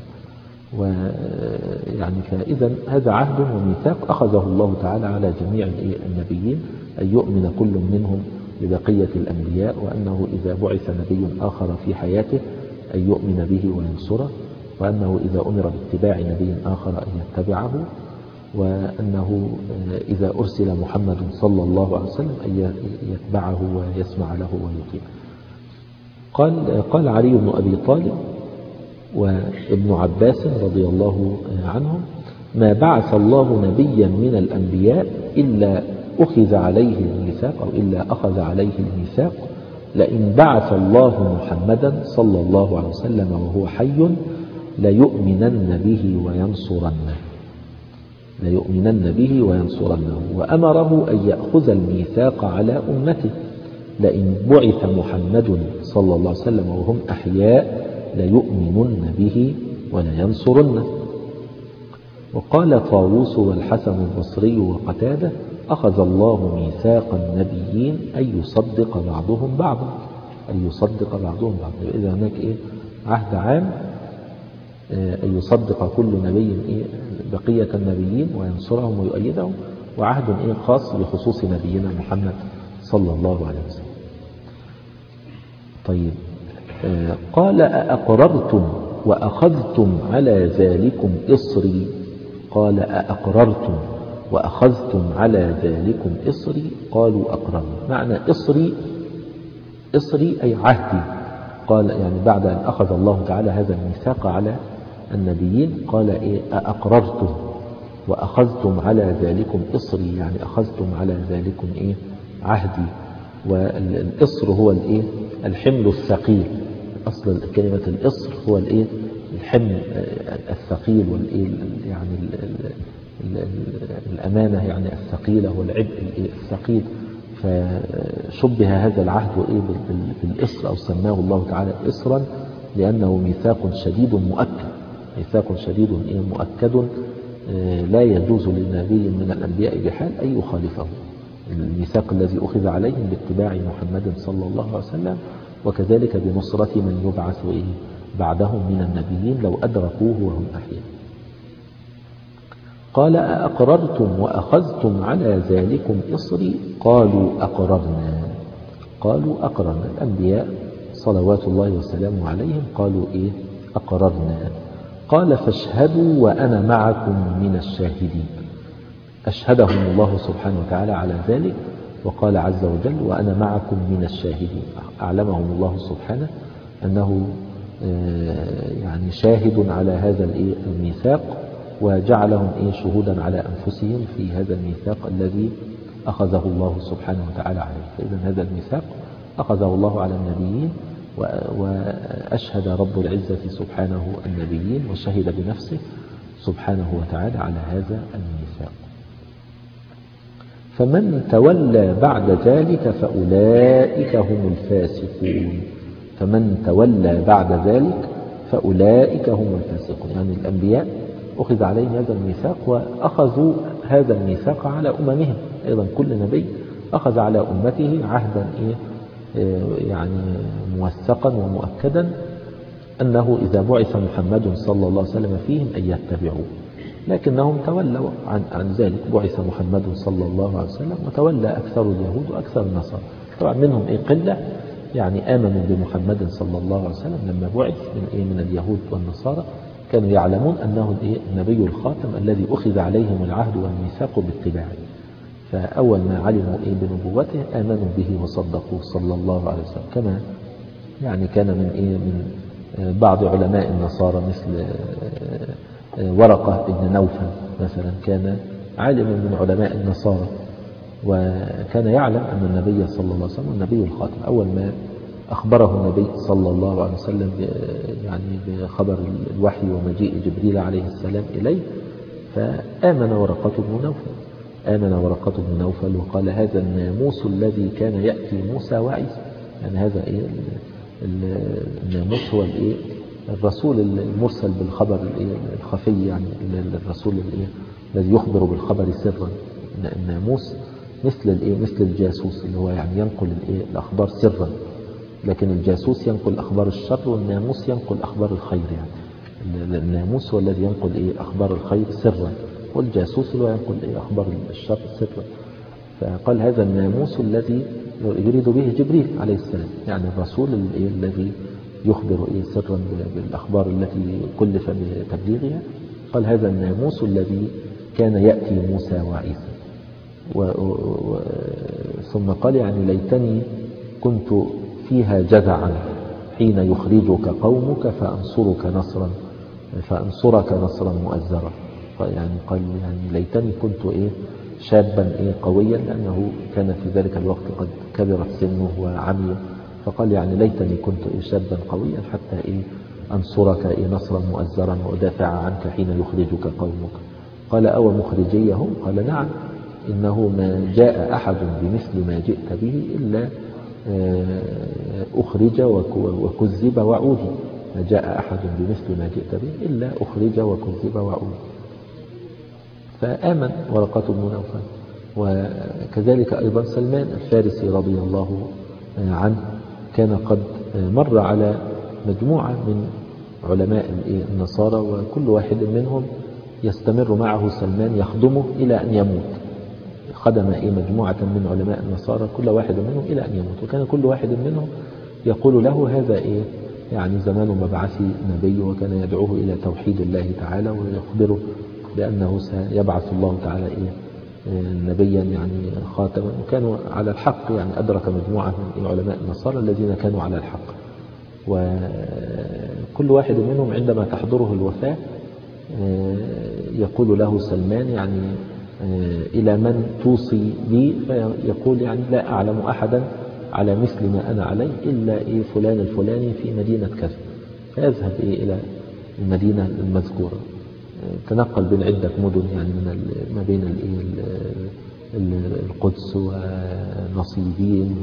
ويعني فإذا هذا عهد وميثاق أخذه الله تعالى على جميع النبيين أن يؤمن كل منهم ببقية الأنبياء، وأنه إذا بعث نبي آخر في حياته أن يؤمن به وينصره، وأنه إذا أمر باتباع نبي آخر أن يتبعه، وأنه إذا أرسل محمد صلى الله عليه وسلم أن يتبعه ويسمع له ويطيع. قال قال علي بن أبي طالب وابن عباس رضي الله عنهم: ما بعث الله نبيا من الأنبياء إلا أخذ عليه الميثاق أو إلا أخذ عليه الميثاق لئن بعث الله محمدا صلى الله عليه وسلم وهو حي ليؤمنن به وينصرنه ليؤمنن به وينصرنه وأمره أن يأخذ الميثاق على أمته لئن بعث محمد صلى الله عليه وسلم وهم أحياء ليؤمنن به ولينصرنه. وقال طاووس والحسن البصري وقتادة: أخذ الله ميثاق النبيين أن يصدق بعضهم بعضا، أن يصدق بعضهم بعضا. إذا هناك إيه عهد عام أن يصدق كل نبي إيه بقية النبيين وينصرهم ويؤيدهم، وعهد إيه خاص بخصوص نبينا محمد صلى الله عليه وسلم. طيب، قال: أأقررتم وأخذتم على ذلكم إصري؟ قال: أأقررتم وأخذتم على ذلكم إصري؟ قالوا: أقررنا. معنى إصري، إصري أي عهدي، قال يعني بعد أن أخذ الله تعالى هذا الميثاق على النبيين قال إيه أأقررتم وأخذتم على ذلكم إصري، يعني أخذتم على ذلكم إيه عهدي. والإصر هو الإيه الحمل الثقيل، أصل كلمة الإصر هو الإيه الحمل الثقيل والإيه يعني ال ال ال الأمانة يعني الثقيلة والعبء الثقيل. فشبه هذا العهد إيه بالإصر أو سماه الله تعالى إصرا لأنه ميثاق شديد مؤكد، ميثاق شديد إيه مؤكد لا يجوز لنبي من الأنبياء بحال أن يخالفه. الميثاق الذي أخذ عليهم باتباع محمد صلى الله عليه وسلم، وكذلك بنصرة من يبعث إيه بعدهم من النبيين لو أدركوه وهم أحياء. قال أأقررتم وأخذتم على ذلكم إصري قالوا أقررنا، قالوا أقررنا. الأنبياء صلوات الله وسلامه عليهم قالوا إيه أقررنا. قال فاشهدوا وأنا معكم من الشاهدين. أشهدهم الله سبحانه وتعالى على ذلك، وقال عز وجل وأنا معكم من الشاهدين. أعلمهم الله سبحانه أنه يعني شاهد على هذا الميثاق، وجعلهم إيه شهودا على أنفسهم في هذا الميثاق الذي أخذه الله سبحانه وتعالى عليه. فإذا هذا الميثاق أخذه الله على النبيين، وأشهد رب العزة سبحانه النبيين وشهد بنفسه سبحانه وتعالى على هذا الميثاق. فمن تولى بعد ذلك فأولئك هم الفاسقون. فمن تولى بعد ذلك فأولئك هم الفاسقون، يعني الأنبياء أخذ عليهم هذا الميثاق وأخذوا هذا الميثاق على أممهم أيضا. كل نبي أخذ على أمته عهدا إيه يعني موثقا ومؤكدا أنه إذا بعث محمد صلى الله عليه وسلم فيهم أن يتبعوه، لكنهم تولوا عن, عن ذلك. بعث محمد صلى الله عليه وسلم وتولى أكثر اليهود وأكثر النصارى. طبعا منهم إيه قلة يعني آمنوا بمحمد صلى الله عليه وسلم لما بعث من, إيه من اليهود والنصارى، كانوا يعلمون أنه النبي الخاتم الذي أخذ عليهم العهد والميثاق باتباعه. فأول ما علموا إيه بنبوته آمنوا به وصدقوه صلى الله عليه وسلم. كما يعني كان من إيه من بعض علماء النصارى مثل ورقة بن نوفل مثلا، كان عالما من علماء النصارى، وكان يعلم أن النبي صلى الله عليه وسلم النبي الخاتم. أول ما أخبره النبي صلى الله عليه وسلم يعني بخبر الوحي ومجيء جبريل عليه السلام إليه، فآمن ورقة بن نوفل آمن ورقة بن نوفل وقال هذا الناموس الذي كان يأتي موسى وعيسى. يعني هذا إيه الناموس هو الإيه الرسول المرسل بالخبر الخفي، يعني الرسول الذي يخبر بالخبر سرا. الناموس مثل الإيه مثل الجاسوس اللي هو يعني ينقل الإيه الأخبار سرا، لكن الجاسوس ينقل أخبار الشر، والناموس ينقل أخبار الخير. يعني الناموس هو الذي ينقل إيه أخبار الخير سرا، والجاسوس هو ينقل إيه أخبار الشر سرا. فقال هذا الناموس الذي يريد به جبريل عليه السلام، يعني الرسول الذي يخبر إيه سرا بالأخبار التي كلف بتبليغها. قال هذا الناموس الذي كان يأتي موسى وعيسى. و... و... ثم قال يعني ليتني كنت فيها جذعا حين يخرجك قومك فأنصرك نصرا فأنصرك نصرا مؤزرا. يعني قال يعني ليتني كنت إيه شابا إيه قويا، لأنه كان في ذلك الوقت قد كبرت سنه وعمي. فقال يعني ليتني كنت إيه شابا قويا حتى إيه أنصرك إيه نصرا مؤزرا وأدافع عنك حين يخرجك قومك. قال أو مخرجيهم؟ قال نعم، إنه ما جاء أحد بمثل ما جئت به إلا أخرج وكذب وعودي. ما جاء أحد بمثل ما جئت به إلا أخرج وكذب وعودي. فآمن ورقة بن نوفل. وكذلك أيضا سلمان الفارسي رضي الله عنه كان قد مر على مجموعة من علماء النصارى، وكل واحد منهم يستمر معه سلمان يخدمه إلى أن يموت. خدم إيه مجموعة من علماء النصارى كل واحد منهم إلى أن يموت، وكان كل واحد منهم يقول له هذا إيه يعني زمان مبعث نبي، وكان يدعوه إلى توحيد الله تعالى ويخبره بأنه سيبعث الله تعالى إيه نبيا يعني خاتما. وكانوا على الحق، يعني أدرك مجموعة من علماء النصارى الذين كانوا على الحق. وكل واحد منهم عندما تحضره الوفاة يقول له سلمان يعني إلى من توصي بي؟ فيقول يعني لا أعلم أحدا على مثل ما أنا عليه إلا إيه فلان الفلاني في مدينة كذا، فيذهب إيه إلى المدينة المذكورة. تنقل بين عدة مدن يعني من ما بين القدس ونصيبين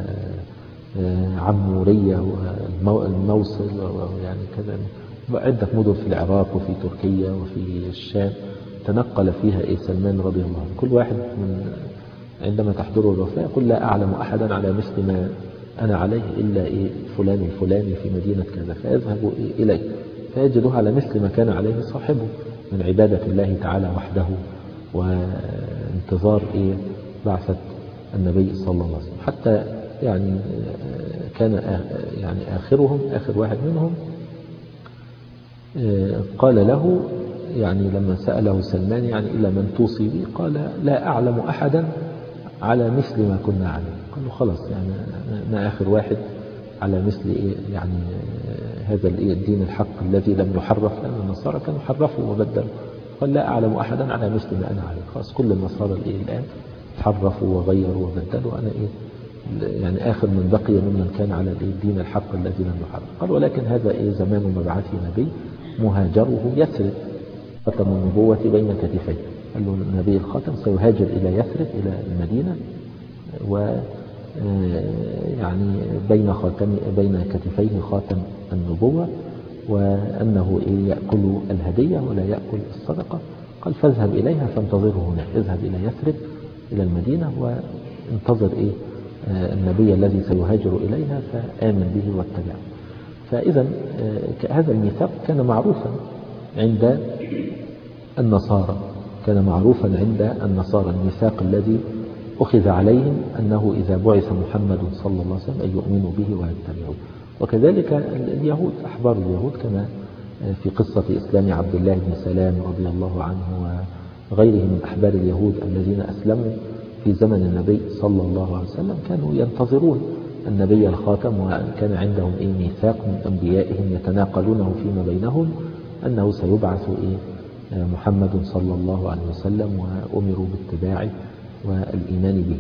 وعمورية والموصل يعني كذا، عدة مدن في العراق وفي تركيا وفي الشام تنقل فيها إيه سلمان رضي الله عنه. كل واحد من عندما تحضره الوفاة يقول لا أعلم أحدا على مثل ما أنا عليه إلا إيه فلان الفلاني في مدينة كذا، فيذهب إيه إليه فيجده على مثل ما كان عليه صاحبه من عبادة الله تعالى وحده وانتظار إيه بعثة النبي صلى الله عليه وسلم. حتى يعني كان يعني آخرهم آخر واحد منهم قال له يعني لما سأله سلمان يعني إلى من توصي بي؟ قال لا أعلم أحدا على مثل ما كنا عليه. قال له خلاص يعني أنا آخر واحد على مثل إيه يعني هذا الدين الحق الذي لم يحرف، لأن النصارى كانوا حرفوا وبدلوا. قال لا أعلم أحدا على مثل ما أنا عليه، خلاص كل النصارى الإيه الآن حرفوا وغيروا وبدلوا، أنا إيه يعني آخر من بقي ممن كان على الدين الحق الذي لم يحرف. قال ولكن هذا إيه زمان مبعث نبي مهاجره يثرب، ختم النبوة بين كتفيه. قال له النبي الخاتم سيهاجر إلى يثرب إلى المدينة، و يعني بين خاتم بين كتفيه خاتم النبوة، وأنه إيه يأكل الهدية ولا يأكل الصدقة. قال فاذهب إليها فانتظره هناك، اذهب إلى يثرب إلى المدينة وانتظر إيه النبي الذي سيهاجر إليها فآمن به واتبعه. فإذا هذا الميثاق كان معروفا عند النصارى، كان معروفا عند النصارى الميثاق الذي أخذ عليهم أنه إذا بعث محمد صلى الله عليه وسلم أن يؤمنوا به ويتبعوه. وكذلك اليهود أحبار اليهود كما في قصة إسلام عبد الله بن سلام رضي الله عنه وغيره من أحبار اليهود الذين أسلموا في زمن النبي صلى الله عليه وسلم، كانوا ينتظرون النبي الخاتم، وكان عندهم إيه ميثاق من أنبيائهم يتناقلونه فيما بينهم أنه سيبعث إيه محمد صلى الله عليه وسلم وأمروا باتباعه والإيمان به.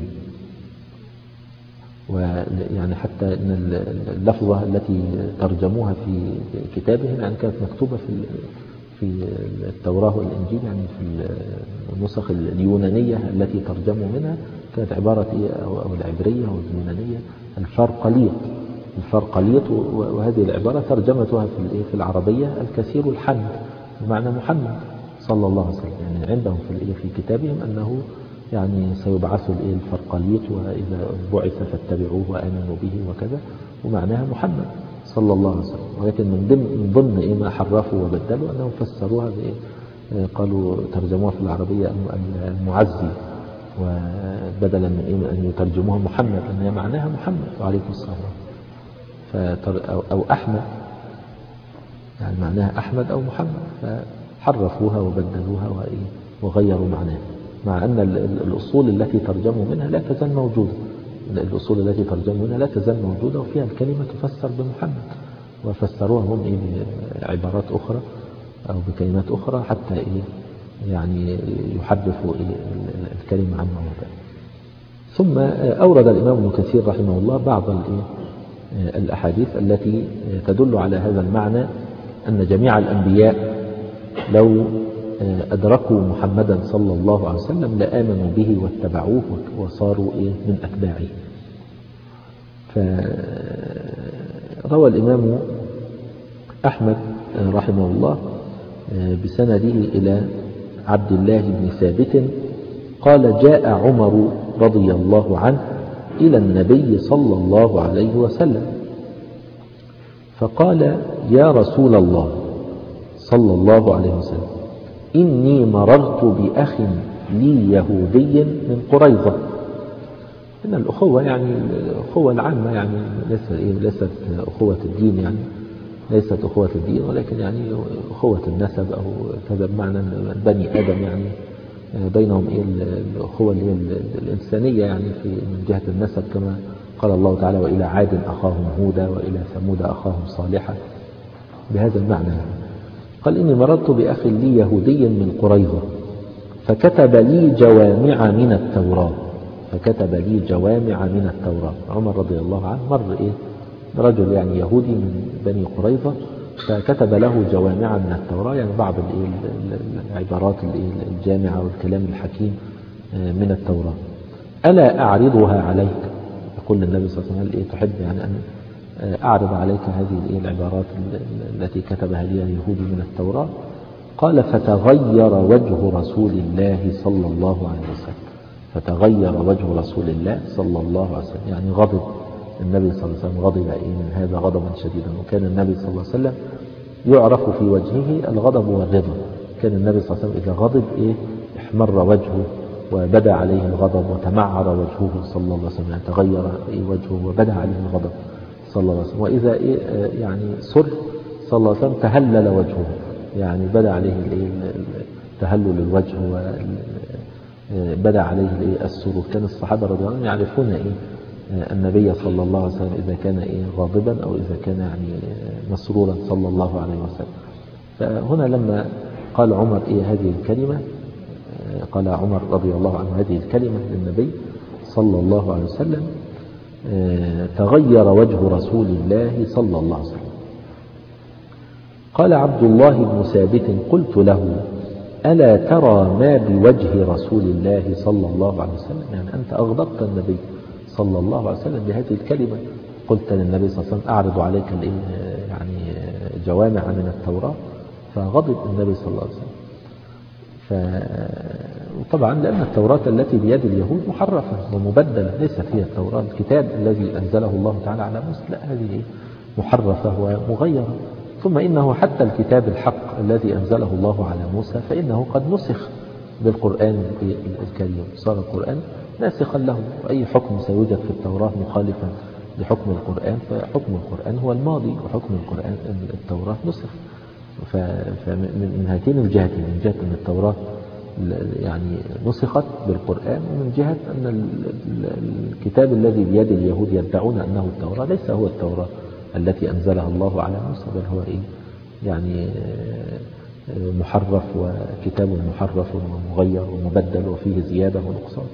ويعني حتى أن اللفظة التي ترجموها في كتابهم يعني كانت مكتوبة في في التوراة والإنجيل، يعني في النسخ اليونانية التي ترجموا منها كانت عبارة إيه أو العبرية أو اليونانية الفرقليط الفرقليط وهذه العبارة ترجمتها في في العربية الكثير الحمد بمعنى محمد صلى الله عليه وسلم. يعني عندهم في في كتابهم أنه يعني سيبعث الإيه الفرقليط وإذا بعث فاتبعوه وآمنوا به وكذا، ومعناها محمد صلى الله عليه وسلم. ولكن من ضمن من ضمن إيه ما حرفوا وبدلوا أنهم فسروها بإيه، قالوا ترجموها في العربية المعزي، وبدلا من إيه أن يترجموها محمد أنها معناها محمد وعليكم السلام، أو, أو أحمد يعني معناها أحمد أو محمد، فحرفوها وبدلوها وإيه وغيروا معناها، مع أن الأصول التي ترجموا منها لا تزال موجودة. الأصول التي ترجموا منها لا تزال موجودة وفيها الكلمة تفسر بمحمد، وفسروها هم إيه بعبارات أخرى أو بكلمات أخرى حتى إيه يعني يحدثوا إيه الكلمة عن مواضعها. ثم أورد الإمام ابن كثير رحمه الله بعض الأحاديث التي تدل على هذا المعنى، أن جميع الأنبياء لو أدركوا محمدا صلى الله عليه وسلم لآمنوا به واتبعوه وصاروا إيه من أتباعه. فروى الإمام أحمد رحمه الله بسنده إلى عبد الله بن ثابت قال جاء عمر رضي الله عنه إلى النبي صلى الله عليه وسلم فقال يا رسول الله صلى الله عليه وسلم إني مررت بأخ لي يهودي من قريظة. إن الأخوة يعني الأخوة العامة يعني ليست ليست أخوة الدين، يعني ليست أخوة الدين ولكن يعني أخوة النسب أو كذا، بمعنى بني آدم يعني بينهم إيه الأخوة اللي هي الإنسانية يعني في من جهة النسب، كما قال الله تعالى وإلى عاد أخاهم هودا وإلى ثمود أخاهم صالحا بهذا المعنى. قال إني مررت بأخ لي يهودي من قريظة فكتب لي جوامع من التوراة فكتب لي جوامع من التوراة. عمر رضي الله عنه مر إيه رجل يعني يهودي من بني قريظة فكتب له جوامع من التوراة، يعني بعض العبارات الجامعة والكلام الحكيم من التوراة. ألا أعرضها عليك؟ يقول النبي صلى الله عليه وسلم إيه تحب يعني أن أعرض عليك هذه العبارات التي كتبها لي اليهود من التوراة؟ قال فتغير وجه رسول الله صلى الله عليه وسلم فتغير وجه رسول الله صلى الله عليه وسلم، يعني غضب النبي صلى الله عليه وسلم، غضب إيه من هذا غضبا شديدا. وكان النبي صلى الله عليه وسلم يعرف في وجهه الغضب والرضا. كان النبي صلى الله عليه وسلم إذا غضب إيه احمر وجهه وبدا عليه الغضب وتمعر وجهه صلى الله عليه وسلم، يعني تغير إيه وجهه وبدا عليه الغضب صلى الله عليه وسلم. وإذا إيه يعني سر صلى الله عليه وسلم تهلل وجهه، يعني بدا عليه تهلل الوجه وبدا عليه السرور. كان الصحابة رضي الله عنهم يعرفون إيه النبي صلى الله عليه وسلم إذا كان إيه غاضبا أو إذا كان يعني مسرورا صلى الله عليه وسلم. فهنا لما قال عمر إيه هذه الكلمة، قال عمر رضي الله عنه هذه الكلمة للنبي صلى الله عليه وسلم تغير وجه رسول الله صلى الله عليه وسلم. قال عبد الله بن ثابت قلت له ألا ترى ما بوجه رسول الله صلى الله عليه وسلم؟ يعني أنت أغضبت النبي صلى الله عليه وسلم بهذه الكلمة، قلت للنبي صلى الله عليه وسلم أعرض عليك يعني جوامع من التوراة، فغضب النبي صلى الله عليه وسلم. وطبعا لأن التوراة التي بيد اليهود محرفة ومبدلة، ليست هي التوراة الكتاب الذي أنزله الله تعالى على موسى، لا هذه محرفة ومغيرة. ثم إنه حتى الكتاب الحق الذي أنزله الله على موسى فإنه قد نسخ بالقرآن الكريم، صار القرآن ناسخا له، وأي حكم سيوجد في التوراة مخالفا لحكم القرآن فحكم القرآن هو الماضي وحكم القرآن التوراة نسخ. فمن هاتين الجهتين، من جهة أن التوراة يعني نسخت بالقرآن، ومن جهة أن الكتاب الذي بيد اليهود يدعون أنه التوراة ليس هو التوراة التي أنزلها الله على موسى، بل هو إيه يعني محرف وكتاب محرف ومغير ومبدل وفيه زيادة ونقصان.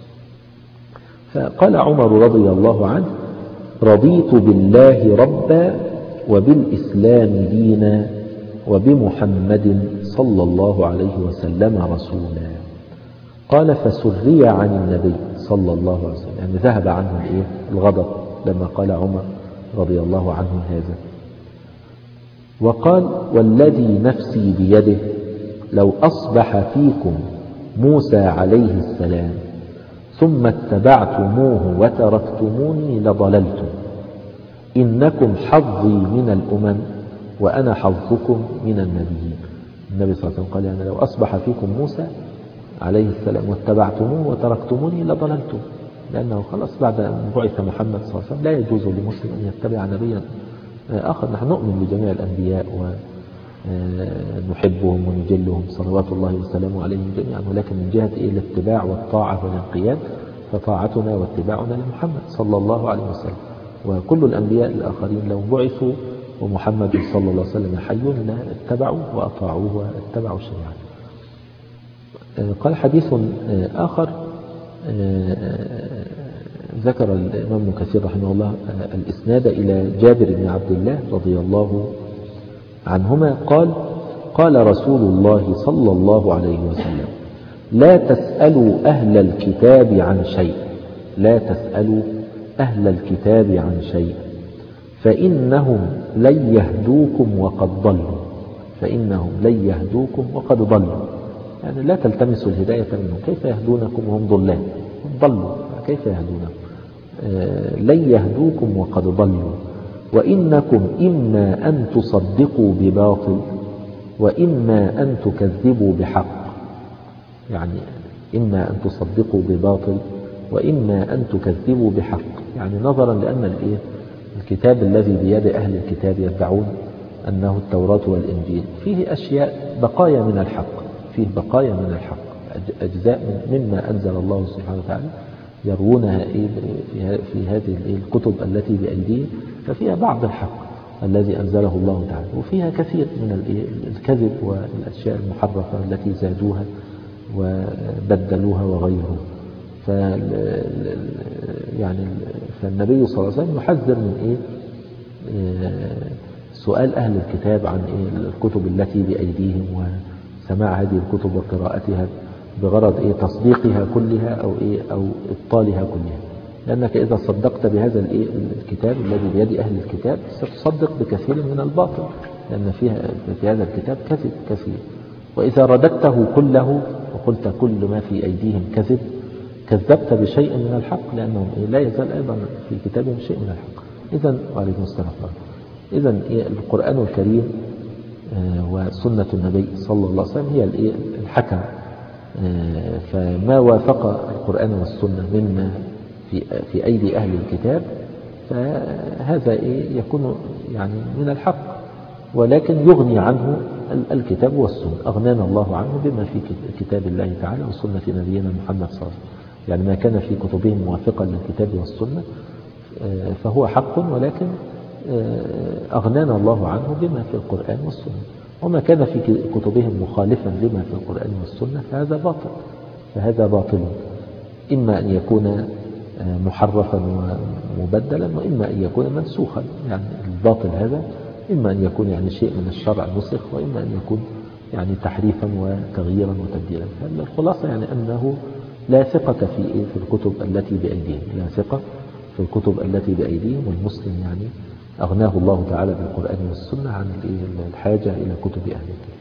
فقال عمر رضي الله عنه رضيت بالله ربا وبالإسلام دينا وبمحمد صلى الله عليه وسلم رسولا. قال فسري عن النبي صلى الله عليه وسلم، يعني ذهب عنه الإيه الغضب لما قال عمر رضي الله عنه هذا. وقال والذي نفسي بيده لو أصبح فيكم موسى عليه السلام ثم اتبعتموه وتركتموني لضللتم، إنكم حظي من الأمم وأنا حظكم من النبيين. النبي صلى الله عليه وسلم قال يعني لو أصبح فيكم موسى عليه السلام واتبعتموه وتركتموني لضللتم، لأنه خلاص بعد أن بعث محمد صلى الله عليه وسلم لا يجوز لمسلم أن يتبع نبيا آخر. نحن نؤمن بجميع الأنبياء ونحبهم ونجلهم صلوات الله وسلامه عليهم جميعا، ولكن من جهة إيه الاتباع والطاعة والانقياد فطاعتنا واتباعنا لمحمد صلى الله عليه وسلم. وكل الأنبياء الآخرين لو بعثوا ومحمد صلى الله عليه وسلم حي اتبعوا وأطاعوه واتبعوا شريعته. قال حديث آخر ذكر الإمام ابن كثير رحمه الله الإسناد إلى جابر بن عبد الله رضي الله عنهما قال قال رسول الله صلى الله عليه وسلم لا تسألوا أهل الكتاب عن شيء لا تسألوا أهل الكتاب عن شيء فإنهم لن يهدوكم وقد ضلوا فإنهم لن يهدوكم وقد ضلوا، يعني لا تلتمسوا الهداية منهم، كيف يهدونكم وهم ضلال ضلوا كيف يهدونكم؟ آه لن يهدوكم وقد ضلوا، وإنكم إما أن تصدقوا بباطل وإما أن تكذبوا بحق، يعني إما أن تصدقوا بباطل وإما أن تكذبوا بحق، يعني نظرا لأن الإيه الكتاب الذي بيد أهل الكتاب يدعون أنه التوراة والإنجيل فيه أشياء بقايا من الحق، فيه بقايا من الحق، أجزاء مما أنزل الله سبحانه وتعالى يروونها إيه في هذه الكتب التي بأيديهم، ففيها بعض الحق الذي أنزله الله تعالى، وفيها كثير من الكذب والأشياء المحرفة التي زادوها وبدلوها وغيروا. ف يعني فالنبي صلى الله عليه وسلم يحذر من إيه سؤال أهل الكتاب عن إيه الكتب التي بأيديهم وسماع هذه الكتب وقراءتها بغرض إيه تصديقها كلها أو إيه أو إبطالها كلها، لأنك إذا صدقت بهذا الإيه الكتاب الذي بيد أهل الكتاب ستصدق بكثير من الباطل، لأن فيها في هذا الكتاب كذب كثير. وإذا رددته كله وقلت كل ما في أيديهم كذب كذبت بشيء من الحق، لأنه لا يزال أيضا في كتابهم شيء من الحق. إذن وعليكم السلام. إذن القرآن الكريم وسنة النبي صلى الله عليه وسلم هي الحكم، فما وافق القرآن والسنة مما في في أيدي أهل الكتاب فهذا يكون يعني من الحق، ولكن يغني عنه الكتاب والسنة. أغنانا الله عنه بما في كتاب الله تعالى وسنة نبينا محمد صلى الله عليه وسلم، يعني ما كان في كتبهم موافقا للكتاب والسنة فهو حق، ولكن أغنانا الله عنه بما في القرآن والسنة. وما كان في كتبهم مخالفا لما في القرآن والسنة فهذا باطل فهذا باطل إما أن يكون محرفا ومبدلا، وإما أن يكون منسوخا. يعني الباطل هذا إما أن يكون يعني شيء من الشرع نسخ، وإما أن يكون يعني تحريفا وتغييرا وتبديلا. فالخلاصة يعني أنه لا ثقة في في الكتب التي بأيديهم، لا ثقة في الكتب التي بأيديهم، والمسلم يعني أغناه الله تعالى بالقرآن والسنة عن الحاجة إلى كتب أهل الكتاب.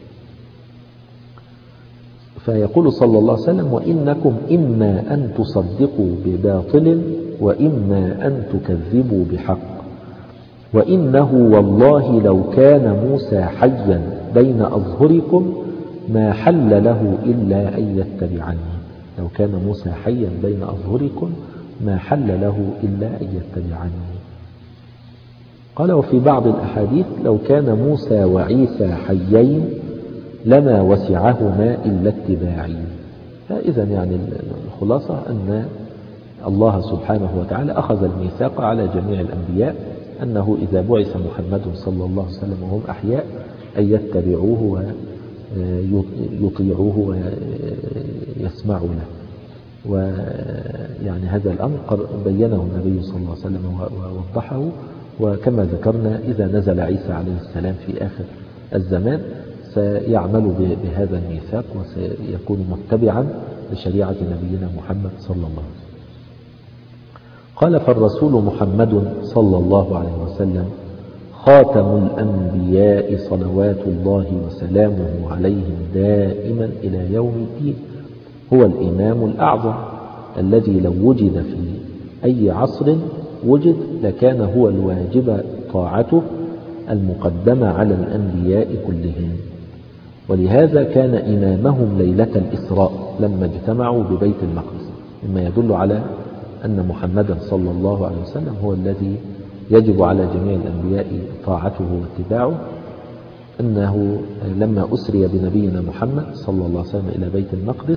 فيقول صلى الله عليه وسلم: وإنكم إما أن تصدقوا بباطل وإما أن تكذبوا بحق، وإنه والله لو كان موسى حيا بين أظهركم ما حل له إلا أن يتبعني. لو كان موسى حيا بين أظهركم ما حل له إلا أن يتبعني. قال: وفي بعض الأحاديث: لو كان موسى وعيسى حيين لما وسعهما إلا اتباعي. فإذا يعني الخلاصة أن الله سبحانه وتعالى أخذ الميثاق على جميع الأنبياء أنه إذا بعث محمد صلى الله عليه وسلم وهم أحياء أن يتبعوه ويطيعوه ويسمعوا له. ويعني هذا الأمر بينه النبي صلى الله عليه وسلم ووضحه. وكما ذكرنا إذا نزل عيسى عليه السلام في آخر الزمان سيعمل بهذا الميثاق وسيكون متبعا لشريعة نبينا محمد صلى الله عليه وسلم. قال: فالرسول محمد صلى الله عليه وسلم خاتم الأنبياء صلوات الله وسلامه عليهم دائما إلى يوم الدين، هو الإمام الأعظم الذي لو وجد في أي عصر وجد لكان هو الواجب طاعته المقدمة على الأنبياء كلهم. ولهذا كان إمامهم ليلة الإسراء لما اجتمعوا ببيت المقدس، مما يدل على أن محمدا صلى الله عليه وسلم هو الذي يجب على جميع الأنبياء طاعته واتباعه. أنه لما أسري بنبينا محمد صلى الله عليه وسلم إلى بيت المقدس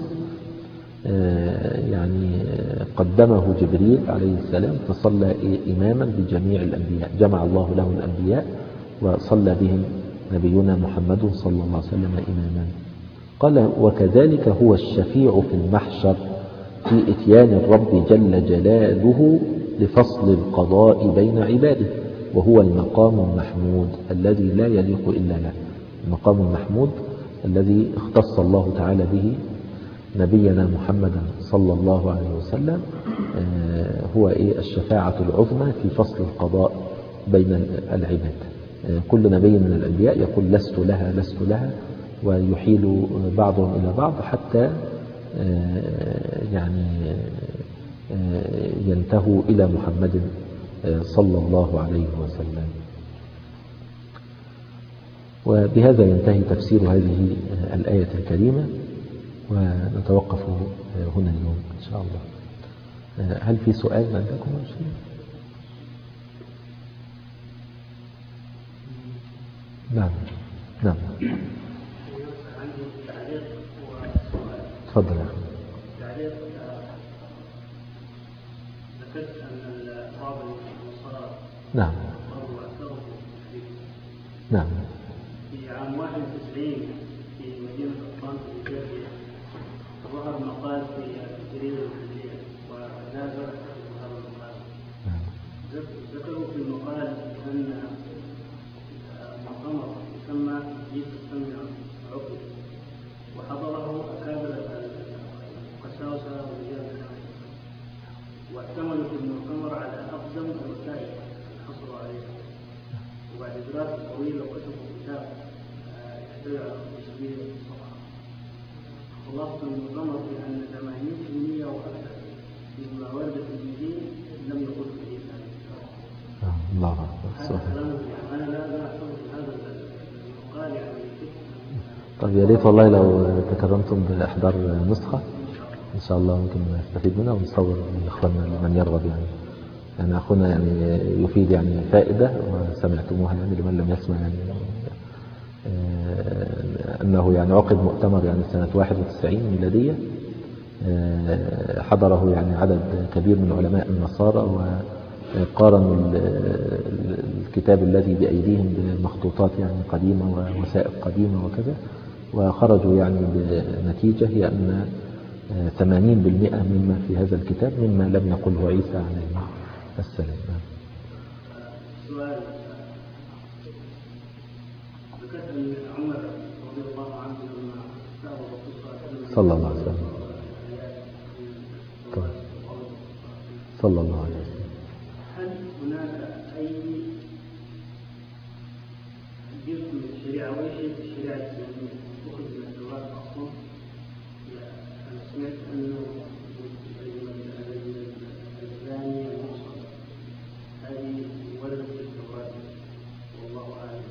يعني قدمه جبريل عليه السلام فصلى إماما بجميع الأنبياء، جمع الله له الأنبياء وصلى بهم نبينا محمد صلى الله عليه وسلم إماما. قال: وكذلك هو الشفيع في المحشر في إتيان الرب جل جلاله لفصل القضاء بين عباده، وهو المقام المحمود الذي لا يليق إلا له. المقام المحمود الذي اختص الله تعالى به نبينا محمدا صلى الله عليه وسلم هو إيه الشفاعة العظمى في فصل القضاء بين العباد. كل نبي من الأنبياء يقول لست لها لست لها، ويحيل بعضهم إلى بعض حتى يعني ينتهوا إلى محمد صلى الله عليه وسلم. وبهذا ينتهي تفسير هذه الآية الكريمة، ونتوقف هنا اليوم إن شاء الله. هل في سؤال عندكم أو شيء؟ نعم نعم تفضل يا أخي. نعم. في عام واحد وتسعين في مدينة أسوان في جرجية ظهر مقال في الجريدة المحلية ولا بأس بهذا المقال. ذكروا في المقال أن مؤتمر يسمى جيل السمع عقد وحضره أكابر القساوسة ورجال الأمن واعتمدوا في المؤتمر على أقدم الوثائق حصلوا عليها، وبعد دراسة طويلة كتبوا كتاب يحتوي على خمسمائة صفحة. خلاصة المؤتمر في أن ثمانين بالمئة وأكثر مما ورد في الإنجيل لم يقل في الإسلام. الله هذا كلام يعني أنا لا لا أعتقد هذا المقال يعني. طيب يا ريت والله لو تكرمتم بإحضار نسخة إن شاء الله ممكن نستفيد منها ونصور لإخواننا لمن يرغب يعني. يعني أخونا يعني يفيد يعني فائدة وسمعتموها يعني لمن لم يسمع يعني آه أنه يعني عقد مؤتمر يعني سنة واحد وتسعين ميلادية آه حضره يعني عدد كبير من علماء النصارى وقارنوا الكتاب الذي بأيديهم بمخطوطات يعني قديمة ووثائق قديمة وكذا، وخرجوا يعني بنتيجة هي أن ثمانين بالمئة مما في هذا الكتاب مما لم يقله عيسى عليه السلام. سؤال ذكرت أن عمر رضي الله عنه لما سأل الرسول صلى الله عليه وسلم صلى الله عليه وسلم هل هناك أي جزء من الشريعة أو شيء في الشريعة الإسلامية أخذ من التوراة أصلا؟ أنا سمعت أنه الزاني المحصن هذه وردت في التوراة والله أعلم.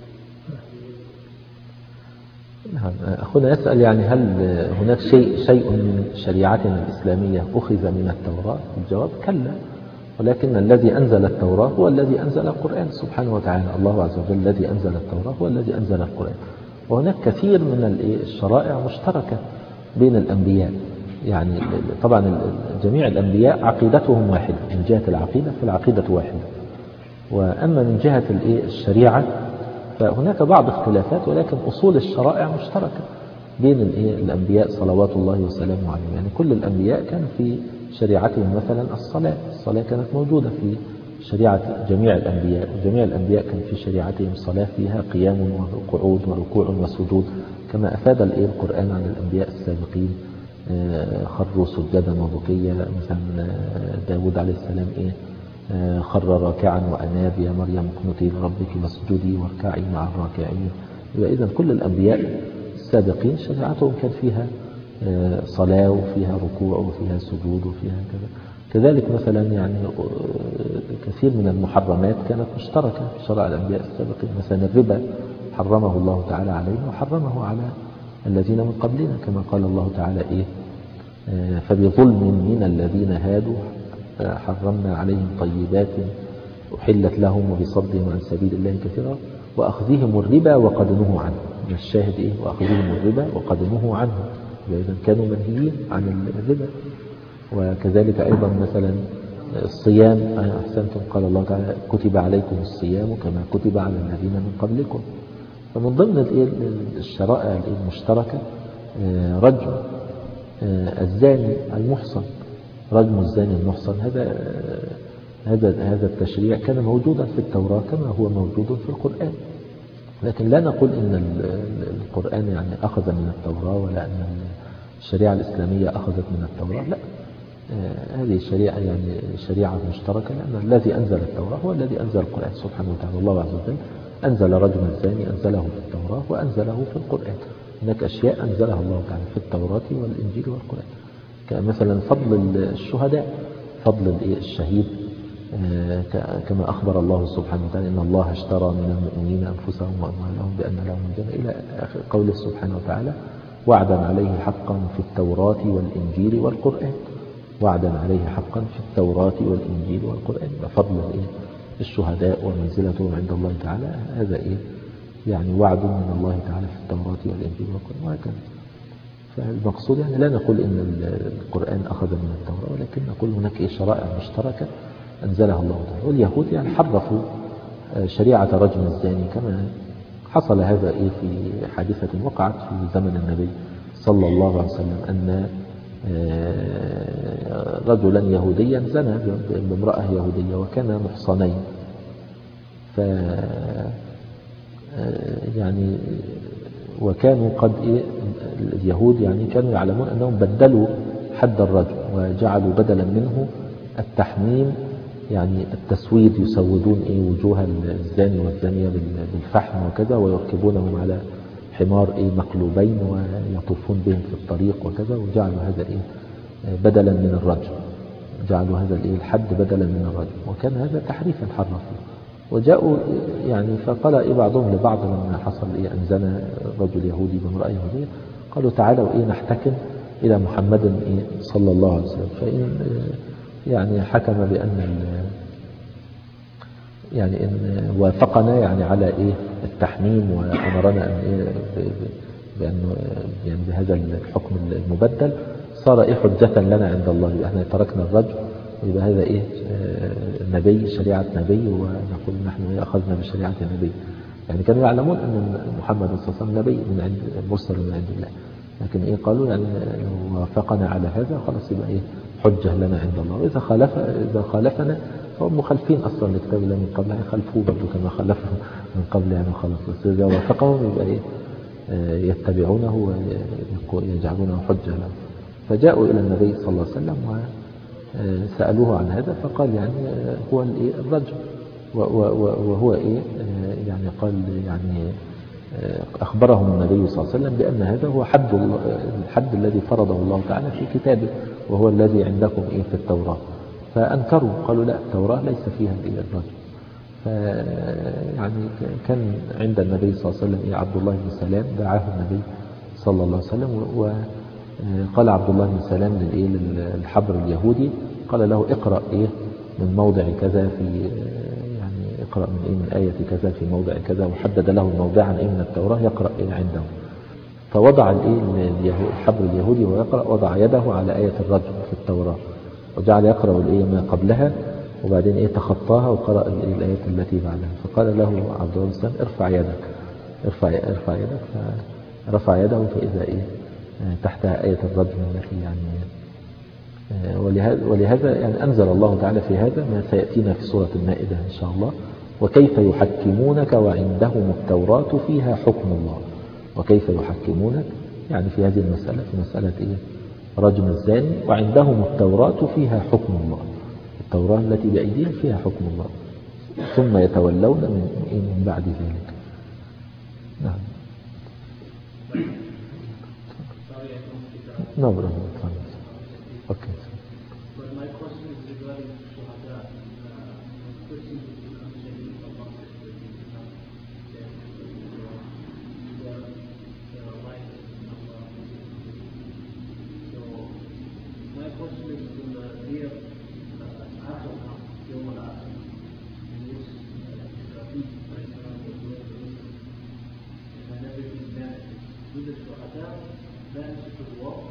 نعم. أخونا يسأل يعني هل هناك شيء شيء من شريعتنا الإسلامية أخذ من التوراة؟ الجواب كلا، ولكن الذي أنزل التوراة هو الذي أنزل القرآن سبحانه وتعالى. الله عز وجل الذي أنزل التوراة هو الذي أنزل القرآن. وهناك كثير من الشرائع مشتركة بين الأنبياء، يعني طبعا جميع الأنبياء عقيدتهم واحدة من جهة العقيدة، فالعقيدة واحدة. وأما من جهة الشريعة فهناك بعض اختلافات، ولكن أصول الشرائع مشتركة بين الأنبياء صلوات الله وسلامه عليهم. يعني كل الأنبياء كان في شريعتهم مثلا الصلاة الصلاة كانت موجودة في شريعة جميع الأنبياء، وجميع الأنبياء كان في شريعتهم صلاة فيها قيام وقعود وركوع وسجود، كما أفاد القرآن عن الأنبياء السابقين خروا سجدا وبكيا. مثلا داود عليه السلام إيه خر راكعا وأناب يا مريم اقنتي لربك واسجدي واركعي مع الراكعين. إذا كل الأنبياء السابقين شريعتهم كان فيها صلاة وفيها ركوع وفيها سجود وفيها كذا. كذلك مثلا يعني كثير من المحرمات كانت مشتركة في شرع الأنبياء السابقين. مثلا الربا حرمه الله تعالى علينا وحرمه على الذين من قبلنا، كما قال الله تعالى إيه فبظلم من الذين هادوا حرمنا عليهم طيبات أحلت لهم وبصدهم عن سبيل الله كثيرا وأخذهم الربا وقد نهوا عنه. الشاهد إيه وأخذهم الربا وقد نهوا عنه، إذا كانوا منهيين عن الربا. وكذلك أيضا مثلا الصيام أحسنتم قال الله تعالى كتب عليكم الصيام كما كتب على الذين من قبلكم. فمن ضمن الشرائع المشتركة رجم الزاني المحصن، رجم الزاني المحصن. هذا هذا هذا التشريع كان موجودا في التوراة كما هو موجود في القرآن، لكن لا نقول إن القرآن يعني أخذ من التوراة ولا أن الشريعة الإسلامية أخذت من التوراة، لا. هذه الشريعة يعني شريعة مشتركة، لأن الذي أنزل التوراة هو الذي أنزل القرآن سبحانه وتعالى. الله عز وجل أنزل رجم الزاني أنزله في التوراة وأنزله في القرآن. هناك أشياء أنزلها الله تعالى في التوراة والإنجيل والقرآن، كمثلا فضل الشهداء، فضل الشهيد، كما أخبر الله سبحانه وتعالى إن الله اشترى من المؤمنين أنفسهم وأموالهم بأن لهم الجنة إلى آخر قوله سبحانه وتعالى وعدا عليه حقا في التوراة والإنجيل والقرآن. وعدا عليه حقا في التوراة والإنجيل والقرآن. فضل الشهداء ومنزلتهم عند الله تعالى هذا إيه يعني وعد من الله تعالى في التوراة والإنجيل والقرآن وهكذا. فالمقصود يعني لا نقول إن القرآن أخذ من التوراة، ولكن نقول هناك إيه شرائع مشتركة أنزلها الله تعالى. واليهود يعني حرفوا شريعة رجم الزاني كما حصل هذا إيه في حادثة وقعت في زمن النبي صلى الله عليه وسلم، أن رجلا يهوديا زنى بامرأة يهودية وكان محصنين، ف يعني وكانوا قد إيه اليهود يعني كانوا يعلمون أنهم بدلوا حد الرجم وجعلوا بدلا منه التحميم، يعني التسويد، يسودون إيه وجوه الزاني والزانية بالفحم وكذا، ويركبونهم على حمار إيه مقلوبين ويطوفون بهم في الطريق وكذا، وجعلوا هذا إيه بدلا من الرجم، جعلوا هذا الإيه الحد بدلا من الرجم، وكان هذا تحريفا حرفوا. وجاءوا يعني فقال إيه بعضهم لبعض لما حصل إيه أن زنى رجل يهودي بامرأة يهودية، قالوا تعالوا إيه نحتكم إلى محمد إيه صلى الله عليه وسلم، فإن يعني حكم بأن يعني إن وافقنا يعني على إيه التحميم، وأمرنا أن إيه بأن يعني بهذا الحكم المبدل صار إيه حجة لنا عند الله، احنا تركنا الرجل ويبقى هذا إيه نبي، شريعة نبي، ونقول نحن إيه أخذنا بشريعة نبي. يعني كانوا يعلمون أن محمد صلى الله عليه وسلم نبي من عند مرسل من عند الله، لكن إيه قالوا يعني لو وافقنا على هذا خلاص يبقى إيه حجة لنا عند الله، وإذا خالف إذا خالفنا فهم مخالفين أصلا لكتاب الله من قبل، يخالفوه برضه كما خالفوا من قبل يعني خلاص، بس إذا وافقهم يبقى إيه يتبعونه ويجعلونه حجة له. فجاءوا إلى النبي صلى الله عليه وسلم وسألوه عن هذا، فقال يعني هو الرجل، وهو إيه يعني قال يعني أخبرهم النبي صلى الله عليه وسلم بأن هذا هو حد الحد الذي فرضه الله تعالى في كتابه، وهو الذي عندكم إيه في التوراة. فأنكروا قالوا لا، التوراة ليس فيها الرجل. فيعني كان عند النبي صلى الله عليه وسلم إيه عبد الله بن سلام، دعاه النبي صلى الله عليه وسلم، وقال عبد الله بن سلام للإيه للحبر اليهودي، قال له اقرأ إيه من موضع كذا في يعني اقرأ من إيه من آية كذا في موضع كذا، وحدد له موضعا إيه من التوراة يقرأ إيه عنده. فوضع الإيه الحبر اليهودي ويقرأ، وضع يده على آية الرجل في التوراة وجعل يقرأ الإيه ما قبلها، وبعدين إيه تخطاها وقرأ الآيات التي بعدها. فقال له عبد الله بن سلام ارفع يدك، ارفع ارفع يدك، فرفع يده فإذا إيه تحتها آية الرجم التي يعني ولهذا, ولهذا يعني أنزل الله تعالى في هذا ما سيأتينا في سورة المائدة إن شاء الله، وكيف يحكمونك وعندهم التوراة فيها حكم الله. وكيف يحكمونك يعني في هذه المسألة، في مسألة إيه رجم الزاني، وعندهم التوراة فيها حكم الله، التوراة التي بأيديهم فيها حكم الله، ثم يتولون من بعد ذلك. نعم No problem. Okay. But my question is regarding Shuhada. Uh, question is understanding about the life of Allah. So my question is in the year after now, Yom al-Akhir, in which Rafiq and everything vanishes. Do the Shuhada vanish to the wall?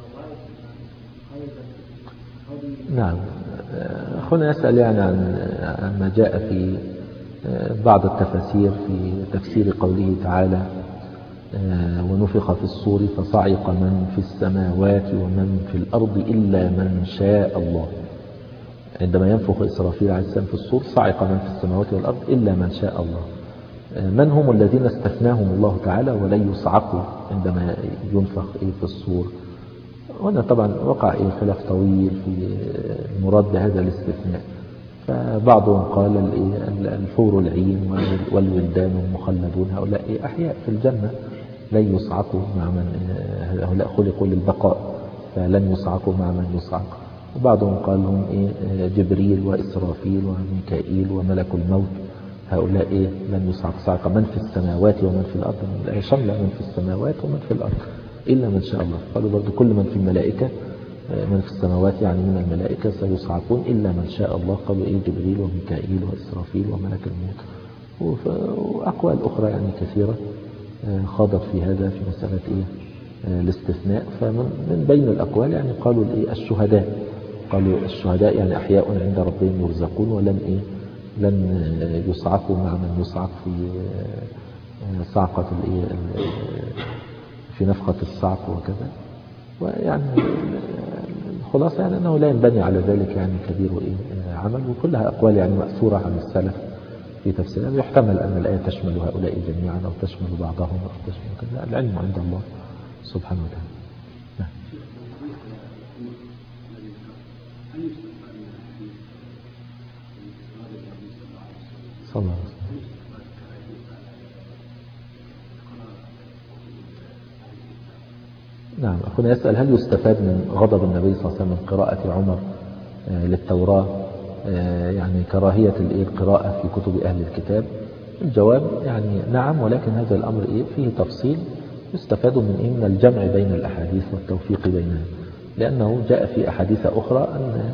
نعم. أخونا يسأل يعني عن ما جاء في بعض التفاسير في تفسير قوله تعالى ونفخ في الصور فصعق من في السماوات ومن في الأرض إلا من شاء الله. عندما ينفخ إسرافيل عليه السلام في الصور صعق من في السماوات والأرض إلا من شاء الله. من هم الذين استثناهم الله تعالى ولن يصعقوا عندما ينفخ في الصور؟ هنا طبعا وقع خلاف طويل في المراد بهذا الاستثناء، فبعضهم قال الحور العين والولدان المخلدون هؤلاء أحياء في الجنة لن يصعقوا مع من هؤلاء خلقوا للبقاء فلن يصعقوا مع من يصعق. وبعضهم قال هم جبريل وإسرافيل وميكائيل وملك الموت هؤلاء لن يصعق صعق من في السماوات ومن في الأرض، شمل من في السماوات ومن في الأرض إلا من شاء الله. قالوا برضو كل من في الملائكة من في السماوات يعني من الملائكة سيصعقون إلا من شاء الله. قالوا إيه جبريل وميكائيل وإسرافيل وملك الموت، وأقوال أخرى يعني كثيرة خاضت في هذا في مسألة إيه الاستثناء. فمن بين الأقوال يعني قالوا الإيه الشهداء، قالوا الشهداء يعني أحياء عند ربهم يرزقون ولن إيه لن يصعقوا مع من يصعق في صعقة الإيه في نفخة الصعق وكذا. ويعني الخلاصة يعني أنه لا ينبني على ذلك يعني كبير إيه عمل، وكلها أقوال يعني مأثورة عن السلف في تفسيرها. يحتمل أن الآية تشمل هؤلاء جميعا أو تشمل بعضهم أو تشمل كذا، العلم عند الله سبحانه وتعالى. نعم. صلى الله عليه وسلم. نعم. أخونا يسأل هل يستفاد من غضب النبي صلى الله عليه وسلم من قراءة عمر للتوراة يعني كراهية القراءة في كتب أهل الكتاب؟ الجواب يعني نعم، ولكن هذا الأمر إيه فيه تفصيل يستفاد من إيه من الجمع بين الأحاديث والتوفيق بينها، لأنه جاء في أحاديث أخرى أن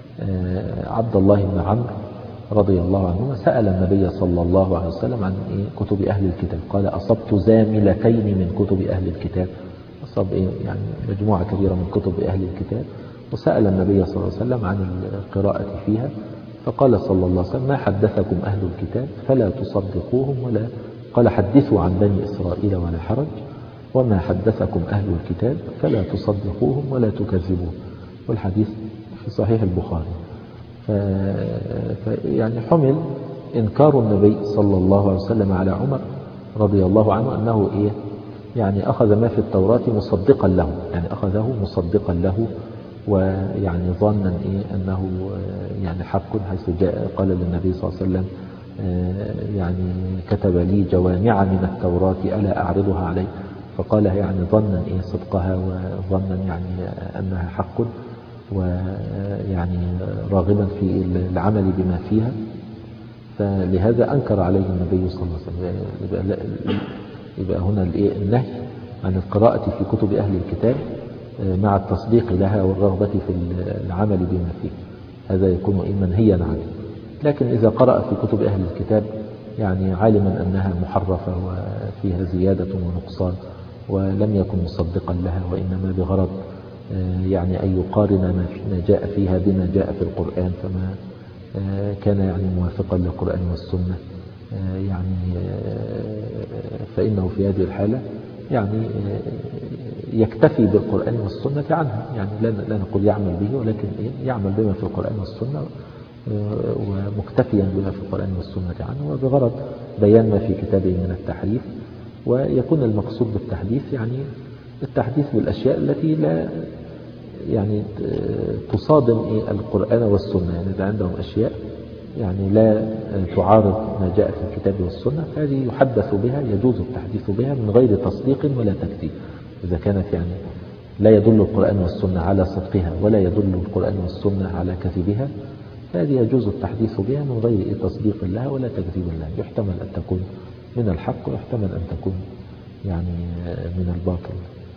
عبد الله بن عمرو رضي الله عنه سأل النبي صلى الله عليه وسلم عن إيه كتب أهل الكتاب، قال أصبت زاملتين من كتب أهل الكتاب، أصاب إيه يعني مجموعة كبيرة من كتب أهل الكتاب، وسأل النبي صلى الله عليه وسلم عن القراءة فيها، فقال صلى الله عليه وسلم ما حدثكم أهل الكتاب فلا تصدقوهم، ولا قال حدثوا عن بني إسرائيل ولا حرج، وما حدثكم أهل الكتاب فلا تصدقوهم ولا تكذبوه، والحديث في صحيح البخاري. ف... ف... يعني حمل إنكار النبي صلى الله عليه وسلم على عمر رضي الله عنه أنه إيه يعني أخذ ما في التوراة مصدقا له، يعني أخذه مصدقا له، ويعني ظنا إيه أنه يعني حق، حيث جاء قال للنبي صلى الله عليه وسلم يعني كتب لي جوامع من التوراة ألا أعرضها عليه، فقال يعني ظنا إيه صدقها وظنا يعني أنها حق، ويعني راغبا في العمل بما فيها، فلهذا أنكر عليه النبي صلى الله عليه وسلم. يبقى, يبقى هنا النهي عن القراءة في كتب أهل الكتاب مع التصديق لها والرغبة في العمل بما فيه، هذا يكون منهيا عنه. لكن إذا قرأ في كتب أهل الكتاب يعني عالما أنها محرفة وفيها زيادة ونقصان ولم يكن مصدقا لها، وإنما بغرض يعني أن يقارن ما جاء فيها بما جاء في القرآن، فما كان يعني موافقا للقرآن والسنة يعني فإنه في هذه الحالة يعني يكتفي بالقرآن والسنة عنها، يعني لا نقول يعمل به، ولكن يعمل بما في القرآن والسنة ومكتفيا بما في القرآن والسنة عنه، وبغرض بيان ما في كتابه من التحريف. ويكون المقصود بالتحديث يعني التحديث بالأشياء التي لا يعني تصادم القرآن والسنة، يعني إذا عندهم أشياء يعني لا تعارض ما جاء في الكتاب والسنة فهذه يحدث بها، يجوز التحديث بها من غير تصديق ولا تكذيب. إذا كانت يعني لا يدل القرآن والسنة على صدقها ولا يدل القرآن والسنة على كذبها، فهذه يجوز التحديث بها من غير تصديق لها ولا تكذيب لها، يحتمل أن تكون من الحق ويحتمل أن تكون يعني من الباطل.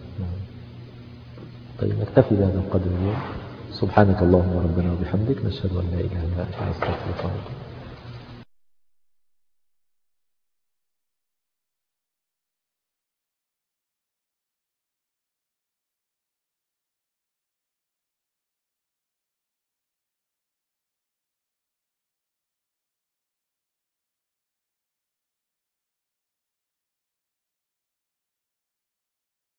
طيب نكتفي بهذا القدر اليوم. سبحانك اللهم ربنا وبحمدك، نشهد أن لا إله إلا أنت نستغفرك ونتوب إليك.